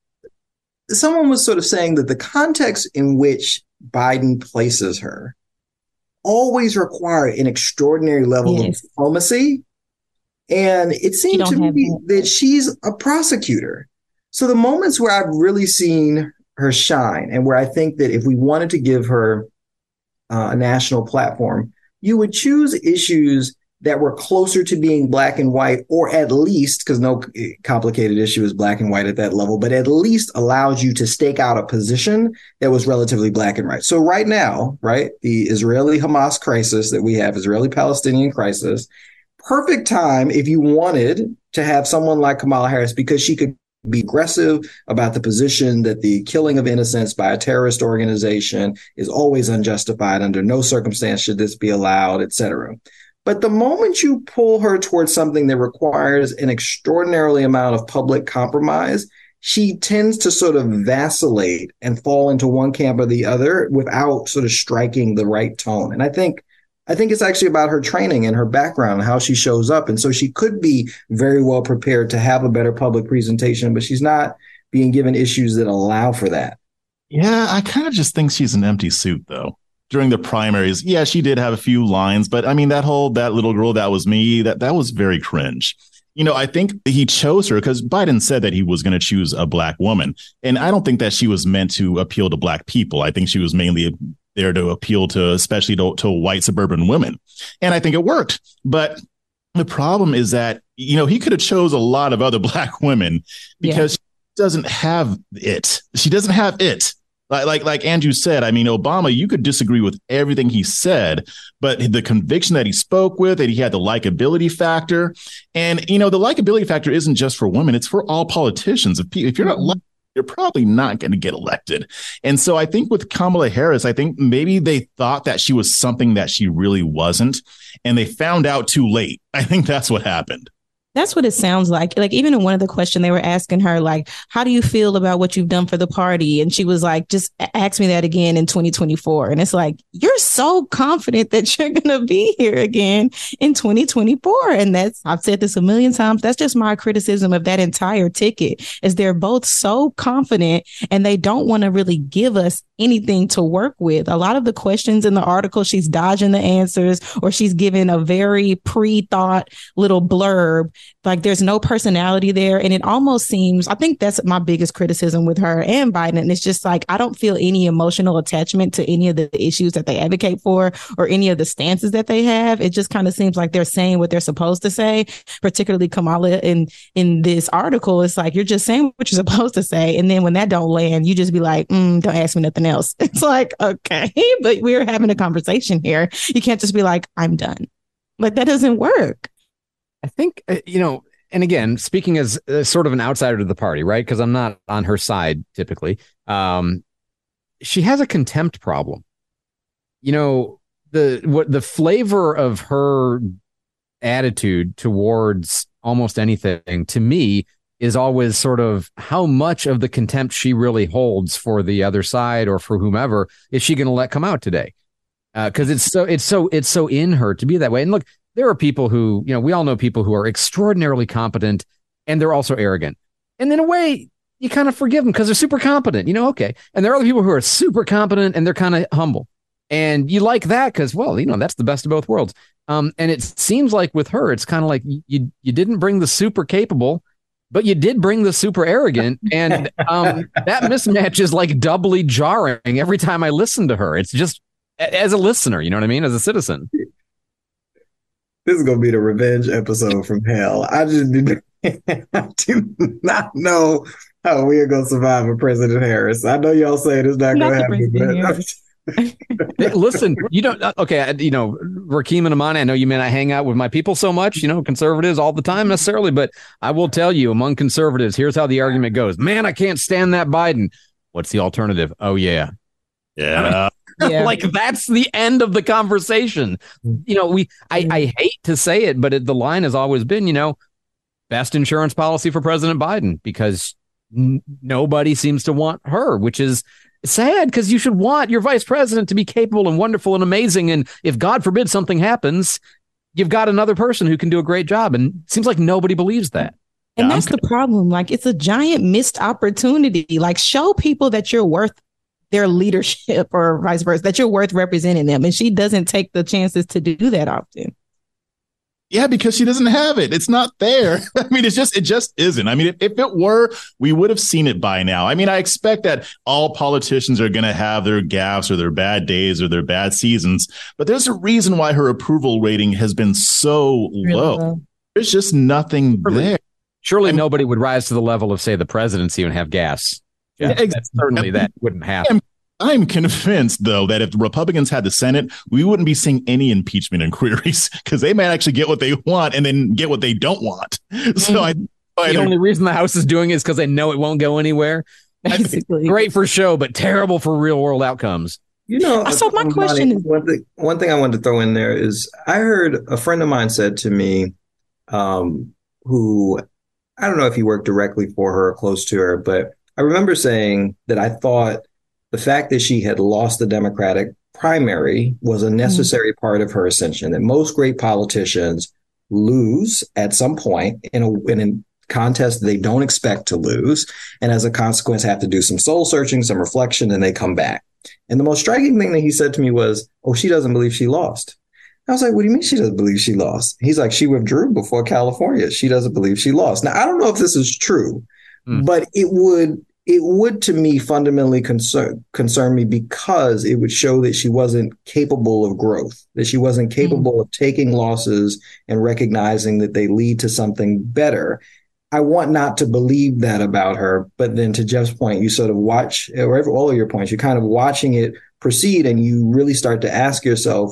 someone was sort of saying that the context in which Biden places her always require an extraordinary level yes. of diplomacy, and it seemed to me that. that she's a prosecutor. So the moments where I've really seen her shine, and where I think that if we wanted to give her uh, a national platform, you would choose issues that were closer to being black and white, or at least, because no complicated issue is black and white at that level, but at least allows you to stake out a position that was relatively black and white. So right now, right, the Israeli-Hamas crisis that we have, Israeli-Palestinian crisis, perfect time if you wanted to have someone like Kamala Harris, because she could be aggressive about the position that the killing of innocents by a terrorist organization is always unjustified. Under no circumstance should this be allowed, et cetera. But the moment you pull her towards something that requires an extraordinarily amount of public compromise, she tends to sort of vacillate and fall into one camp or the other without sort of striking the right tone. And I think I think it's actually about her training and her background and how she shows up. And so she could be very well prepared to have a better public presentation, but she's not being given issues that allow for that. Yeah, I kind of just think she's an empty suit, though. During the primaries, yeah, she did have a few lines, but I mean, that whole, that little girl, that was me, that, that was very cringe. You know, I think he chose her because Biden said that he was going to choose a black woman. And I don't think that she was meant to appeal to black people. I think she was mainly there to appeal to, especially to, to white suburban women. And I think it worked. But the problem is that, you know, he could have chose a lot of other black women because yeah. she doesn't have it. She doesn't have it. Like, like, like Andrew said, I mean, Obama, you could disagree with everything he said, but the conviction that he spoke with, that he had the likability factor. And, you know, the likability factor isn't just for women. It's for all politicians. If, if you're not liked, you're probably not going to get elected. And so I think with Kamala Harris, I think maybe they thought that she was something that she really wasn't, and they found out too late. I think that's what happened. That's what it sounds like. Like, even in one of the questions they were asking her, like, how do you feel about what you've done for the party? And she was like, just ask me that again in twenty twenty-four. And it's like, you're so confident that you're going to be here again in twenty twenty-four. And that's, I've said this a million times. That's just my criticism of that entire ticket, is they're both so confident and they don't want to really give us anything to work with. A lot of the questions in the article, she's dodging the answers, or she's giving a very pre-thought little blurb. Like there's no personality there. And it almost seems, I think that's my biggest criticism with her and Biden. And it's just like, I don't feel any emotional attachment to any of the issues that they advocate for or any of the stances that they have. It just kind of seems like they're saying what they're supposed to say, particularly Kamala in, in this article. It's like, you're just saying what you're supposed to say. And then when that don't land, you just be like, mm, don't ask me nothing else. It's like, okay, but we're having a conversation here. You can't just be like, I'm done. Like that doesn't work. I think, uh, you know, and again, speaking as uh, sort of an outsider to the party, right? Because I'm not on her side typically. Um, she has a contempt problem. You know, the what the flavor of her attitude towards almost anything to me is always sort of how much of the contempt she really holds for the other side or for whomever is she going to let come out today? Because uh, it's so it's so it's so in her to be that way. And look, there are people who, you know, we all know people who are extraordinarily competent and they're also arrogant. And in a way, you kind of forgive them because they're super competent, you know, okay. And there are other people who are super competent and they're kind of humble. And you like that because, well, you know, that's the best of both worlds. Um, and it seems like with her, it's kind of like you you didn't bring the super capable, but you did bring the super arrogant. And um, that mismatch is like doubly jarring every time I listen to her. It's just as a listener, you know what I mean? As a citizen. This is going to be the revenge episode from hell. I just did, I do not know how we are going to survive a President Harris. I know y'all say it's not, not going to happen. But listen, you don't, okay, you know, Rakeem and Amani, I know you may not hang out with my people so much, you know, conservatives all the time necessarily, but I will tell you among conservatives, here's how the argument goes. Man, I can't stand that Biden. What's the alternative? Oh, yeah. Yeah. Yeah. Like that's the end of the conversation. You know, we I, I hate to say it, but it, the line has always been, you know, best insurance policy for President Biden because n- nobody seems to want her, which is sad because you should want your vice president to be capable and wonderful and amazing. And if God forbid something happens, you've got another person who can do a great job. And it seems like nobody believes that. And that's the problem. Like it's a giant missed opportunity. Like show people that you're worth their leadership or vice versa, that you're worth representing them. And she doesn't take the chances to do that often. Yeah, because she doesn't have it. It's not there. I mean, it's just, it just isn't. I mean, if, if it were, we would have seen it by now. I mean, I expect that all politicians are going to have their gaffes or their bad days or their bad seasons, but there's a reason why her approval rating has been so really low. low. There's just nothing Surely. there. Surely I mean, nobody would rise to the level of, say, the presidency and have gas. Yeah, exactly. Certainly that wouldn't happen. I'm, I'm convinced, though, that if the Republicans had the Senate, we wouldn't be seeing any impeachment inquiries because they might actually get what they want and then get what they don't want. So I, I the only reason the House is doing it is because they know it won't go anywhere. Basically. Great for show, but terrible for real world outcomes. You know, so my question is one thing, one thing I wanted to throw in there is I heard a friend of mine said to me, um, who I don't know if he worked directly for her or close to her, but I remember saying that I thought the fact that she had lost the Democratic primary was a necessary mm-hmm. part of her ascension, that most great politicians lose at some point in a, in a contest they don't expect to lose. And as a consequence, have to do some soul searching, some reflection, and they come back. And the most striking thing that he said to me was, oh, she doesn't believe she lost. I was like, what do you mean she doesn't believe she lost? He's like, she withdrew before California. She doesn't believe she lost. Now, I don't know if this is true, mm. but it would It would, to me, fundamentally concern concern me because it would show that she wasn't capable of growth, that she wasn't capable mm. of taking losses and recognizing that they lead to something better. I want not to believe that about her. But then to Jeff's point, you sort of watch, or all of your points, you're kind of watching it proceed and you really start to ask yourself,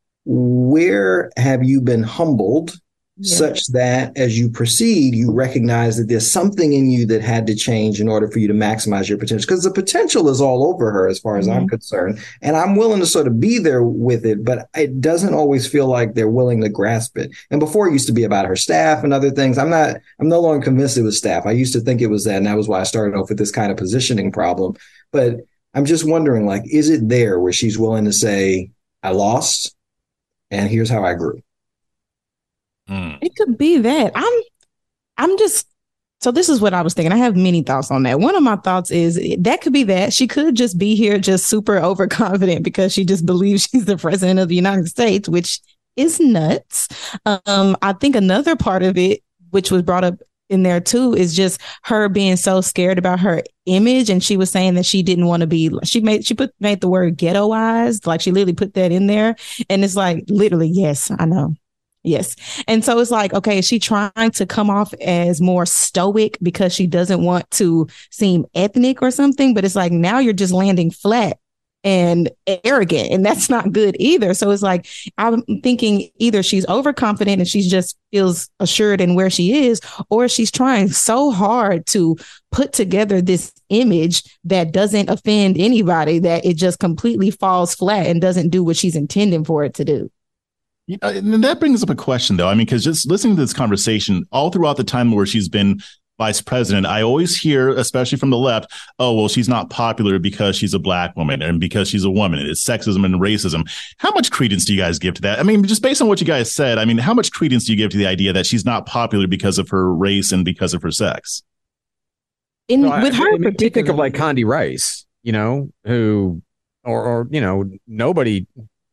where have you been humbled? Yeah. Such that as you proceed, you recognize that there's something in you that had to change in order for you to maximize your potential. Because the potential is all over her as far as mm-hmm. I'm concerned. And I'm willing to sort of be there with it, but it doesn't always feel like they're willing to grasp it. And before it used to be about her staff and other things. I'm not, I'm no longer convinced it was staff. I used to think it was that. And that was why I started off with this kind of positioning problem. But I'm just wondering, like, is it there where she's willing to say, I lost and here's how I grew? Mm. It could be that. I'm I'm just so this is what I was thinking. I have many thoughts on that. One of my thoughts is that could be that she could just be here just super overconfident because she just believes she's the president of the United States, which is nuts. Um, I think another part of it which was brought up in there too, is just her being so scared about her image. And she was saying that she didn't want to be, she made, she put, made the word ghettoized. Like she literally put that in there. And it's like, literally, yes, I know. Yes. And so it's like, okay, is she trying to come off as more stoic because she doesn't want to seem ethnic or something? But it's like, now you're just landing flat and arrogant, and that's not good either. So it's like, I'm thinking either she's overconfident and she just feels assured in where she is, or she's trying so hard to put together this image that doesn't offend anybody, that it just completely falls flat and doesn't do what she's intending for it to do. You know, and that brings up a question, though. I mean, because just listening to this conversation all throughout the time where she's been vice president, I always hear, especially from the left, oh, well, she's not popular because she's a black woman and because she's a woman. It's sexism and racism. How much credence do you guys give to that? I mean, just based on what you guys said, I mean, how much credence do you give to the idea that she's not popular because of her race and because of her sex? In no, with I, her, I mean, you think of like Condi Rice, you know, who, or, or you know, nobody,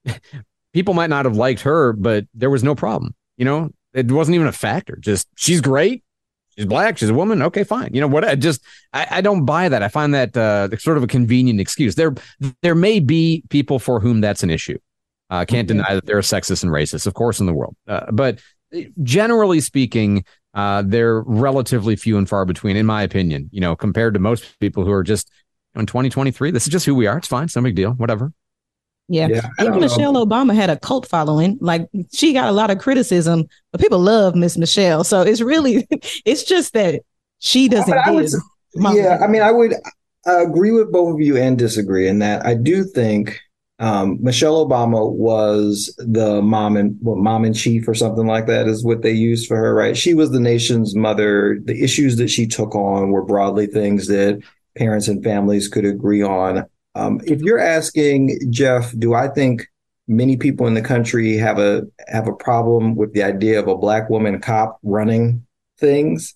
people might not have liked her, but there was no problem. You know, it wasn't even a factor. Just she's great. She's black. She's a woman. Okay, fine. You know what? I just I, I don't buy that. I find that uh, sort of a convenient excuse. There there may be people for whom that's an issue. I uh, can't mm-hmm. deny that there are sexist and racist, of course, in the world. Uh, but generally speaking, uh, they're relatively few and far between, in my opinion. You know, compared to most people who are just in twenty twenty-three. This is just who we are. It's fine. It's no big deal. Whatever. Yeah. yeah Even Michelle know. Obama had a cult following. Like she got a lot of criticism, but people love Miss Michelle. So it's really, it's just that she doesn't I give. Would, yeah. I mean, I would agree with both of you and disagree in that I do think um, Michelle Obama was the mom and well, mom in chief or something like that is what they used for her, right? She was the nation's mother. The issues that she took on were broadly things that parents and families could agree on. Um, if you're asking, Jeff, do I think many people in the country have a have a problem with the idea of a black woman cop running things?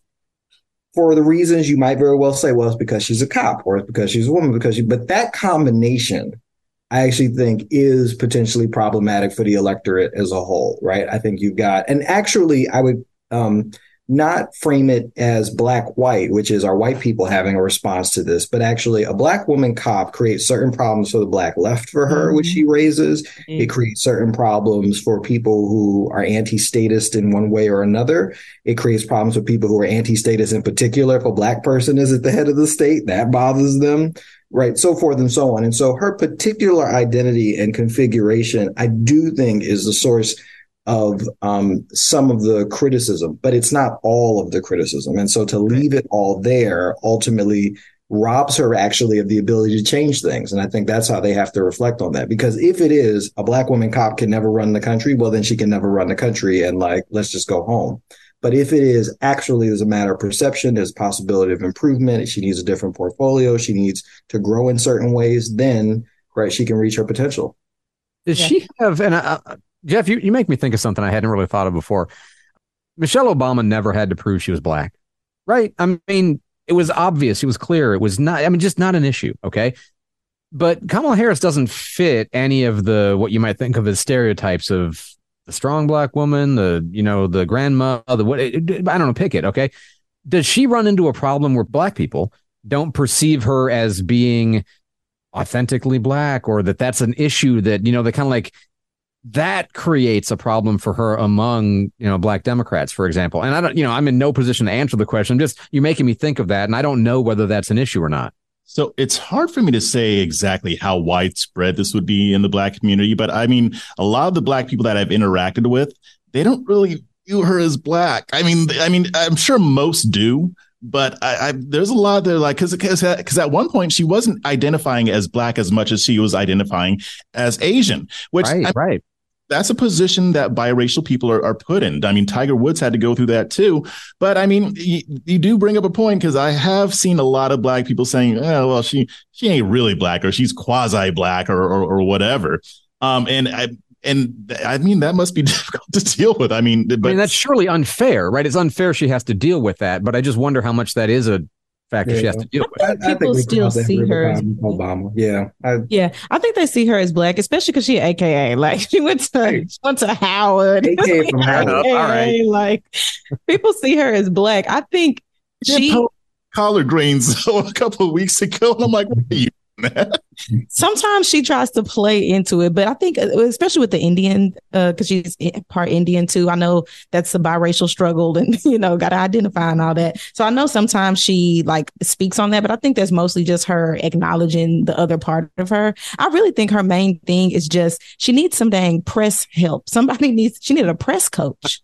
For the reasons you might very well say, well, it's because she's a cop or it's because she's a woman, because she, but that combination, I actually think is potentially problematic for the electorate as a whole, right? I think you've got, and actually I would um, not frame it as black-white, which is our white people having a response to this, but actually a black woman cop creates certain problems for the black left for her, mm-hmm. which she raises. Mm-hmm. It creates certain problems for people who are anti-statist in one way or another. It creates problems for people who are anti-statist in particular. If a black person is at the head of the state, that bothers them, right? So forth and so on. And so her particular identity and configuration, I do think, is the source of um, some of the criticism, but it's not all of the criticism. And so to leave it all there ultimately robs her actually of the ability to change things. And I think that's how they have to reflect on that. Because if it is a black woman cop can never run the country, well, then she can never run the country and like, let's just go home. But if it is actually as a matter of perception, there's a possibility of improvement. She needs a different portfolio. She needs to grow in certain ways. Then, right, she can reach her potential. Does yeah. she have, and I, Jeff, you, you make me think of something I hadn't really thought of before. Michelle Obama never had to prove she was black, right? I mean, it was obvious. It was clear. It was not, I mean, just not an issue. Okay. But Kamala Harris doesn't fit any of the, what you might think of as stereotypes of the strong black woman, the, you know, the grandma, the, what, I don't know, pick it. Okay. Does she run into a problem where black people don't perceive her as being authentically black, or that that's an issue that, you know, they kind of like, that creates a problem for her among, you know, black Democrats, for example. And I don't, you know, I'm in no position to answer the question. I'm just, you're making me think of that. And I don't know whether that's an issue or not. So it's hard for me to say exactly how widespread this would be in the black community. But I mean, a lot of the black people that I've interacted with, they don't really view her as black. I mean, I mean, I'm sure most do. But I, I, there's a lot that are like, because because at one point she wasn't identifying as black as much as she was identifying as Asian, which right, I, right. that's a position that biracial people are, are put in. I mean, Tiger Woods had to go through that too. But I mean, you, you do bring up a point, because I have seen a lot of black people saying, oh, well, she she ain't really black, or she's quasi black, or or, or whatever. Um, and I. And I mean, that must be difficult to deal with. I mean, but I mean, that's surely unfair, right? It's unfair she has to deal with that. But I just wonder how much that is a factor yeah. she has to deal with. I, I People think we still see her as Obama. Yeah. I, yeah. I think they see her as black, especially because she A K A. Like she went to she went to Howard. A K A from Howard. A K A, all right. Like people see her as black. I think she po- collard greens a couple of weeks ago, and I'm like, what are you? Sometimes she tries to play into it, but I think especially with the Indian, because uh, she's part Indian too. I know that's a biracial struggle, and you know, got to identify and all that. So I know sometimes she like speaks on that, but I think that's mostly just her acknowledging the other part of her. I really think her main thing is just she needs some dang press help. Somebody needs she needed a press coach.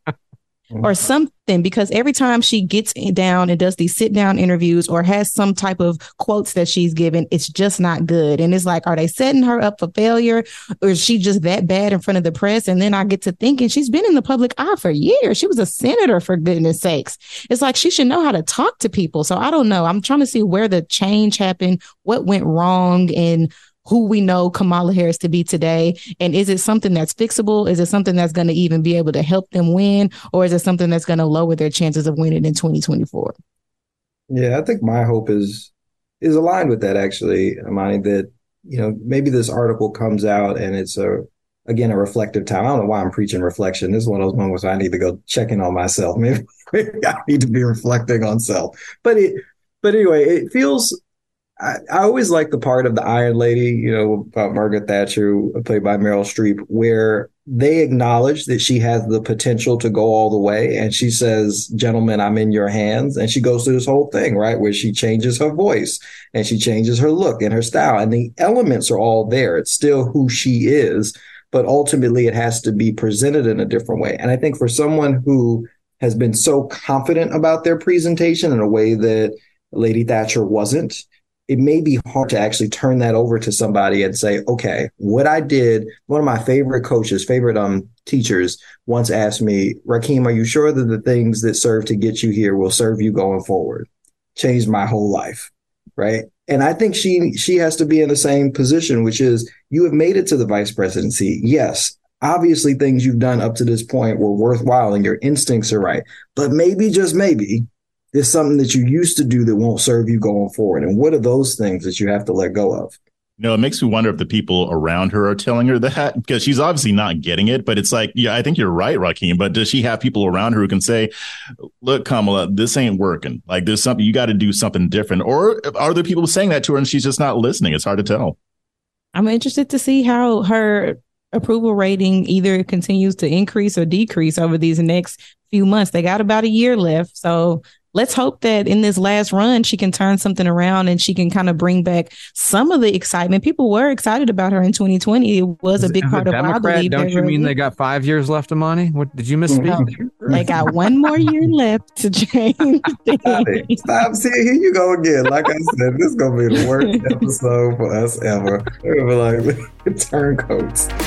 Or something, because every time she gets down and does these sit down interviews or has some type of quotes that she's given, it's just not good. And it's like, are they setting her up for failure, or is she just that bad in front of the press? And then I get to thinking she's been in the public eye for years. She was a senator, for goodness sakes. It's like she should know how to talk to people. So I don't know. I'm trying to see where the change happened, what went wrong, and who we know Kamala Harris to be today. And is it something that's fixable? Is it something that's going to even be able to help them win? Or is it something that's going to lower their chances of winning in twenty twenty-four? Yeah, I think my hope is is aligned with that, actually, Amani, that, you know, maybe this article comes out and it's a, again, a reflective time. I don't know why I'm preaching reflection. This is one of those moments where I need to go check in on myself. Maybe, maybe I need to be reflecting on self. But it, but anyway, it feels, I, I always like the part of the Iron Lady, you know, about Margaret Thatcher, played by Meryl Streep, where they acknowledge that she has the potential to go all the way. And she says, gentlemen, I'm in your hands. And she goes through this whole thing, right, where she changes her voice and she changes her look and her style. And the elements are all there. It's still who she is. But ultimately, it has to be presented in a different way. And I think for someone who has been so confident about their presentation in a way that Lady Thatcher wasn't, it may be hard to actually turn that over to somebody and say, okay, what I did, one of my favorite coaches, favorite um teachers once asked me, Rakeem, are you sure that the things that serve to get you here will serve you going forward? Changed my whole life, right? And I think she she has to be in the same position, which is you have made it to the vice presidency. Yes, obviously things you've done up to this point were worthwhile and your instincts are right. But maybe, just maybe, there's something that you used to do that won't serve you going forward. And what are those things that you have to let go of? You know, it makes me wonder if the people around her are telling her that, because she's obviously not getting it. But it's like, yeah, I think you're right, Rakeem. But does she have people around her who can say, look, Kamala, this ain't working. Like, there's something, you got to do something different. Or are there people saying that to her and she's just not listening? It's hard to tell. I'm interested to see how her approval rating either continues to increase or decrease over these next few months. They got about a year left. So let's hope that in this last run, she can turn something around and she can kind of bring back some of the excitement. People were excited about her in twenty twenty. It was a big part of why I believe. Don't you mean they got five years left, Amani? What did you misspeak? No, they got one more year left to change things. Stop it. Stop. See, here you go again. Like I said, this is going to be the worst episode for us ever. We're going to be like turncoats.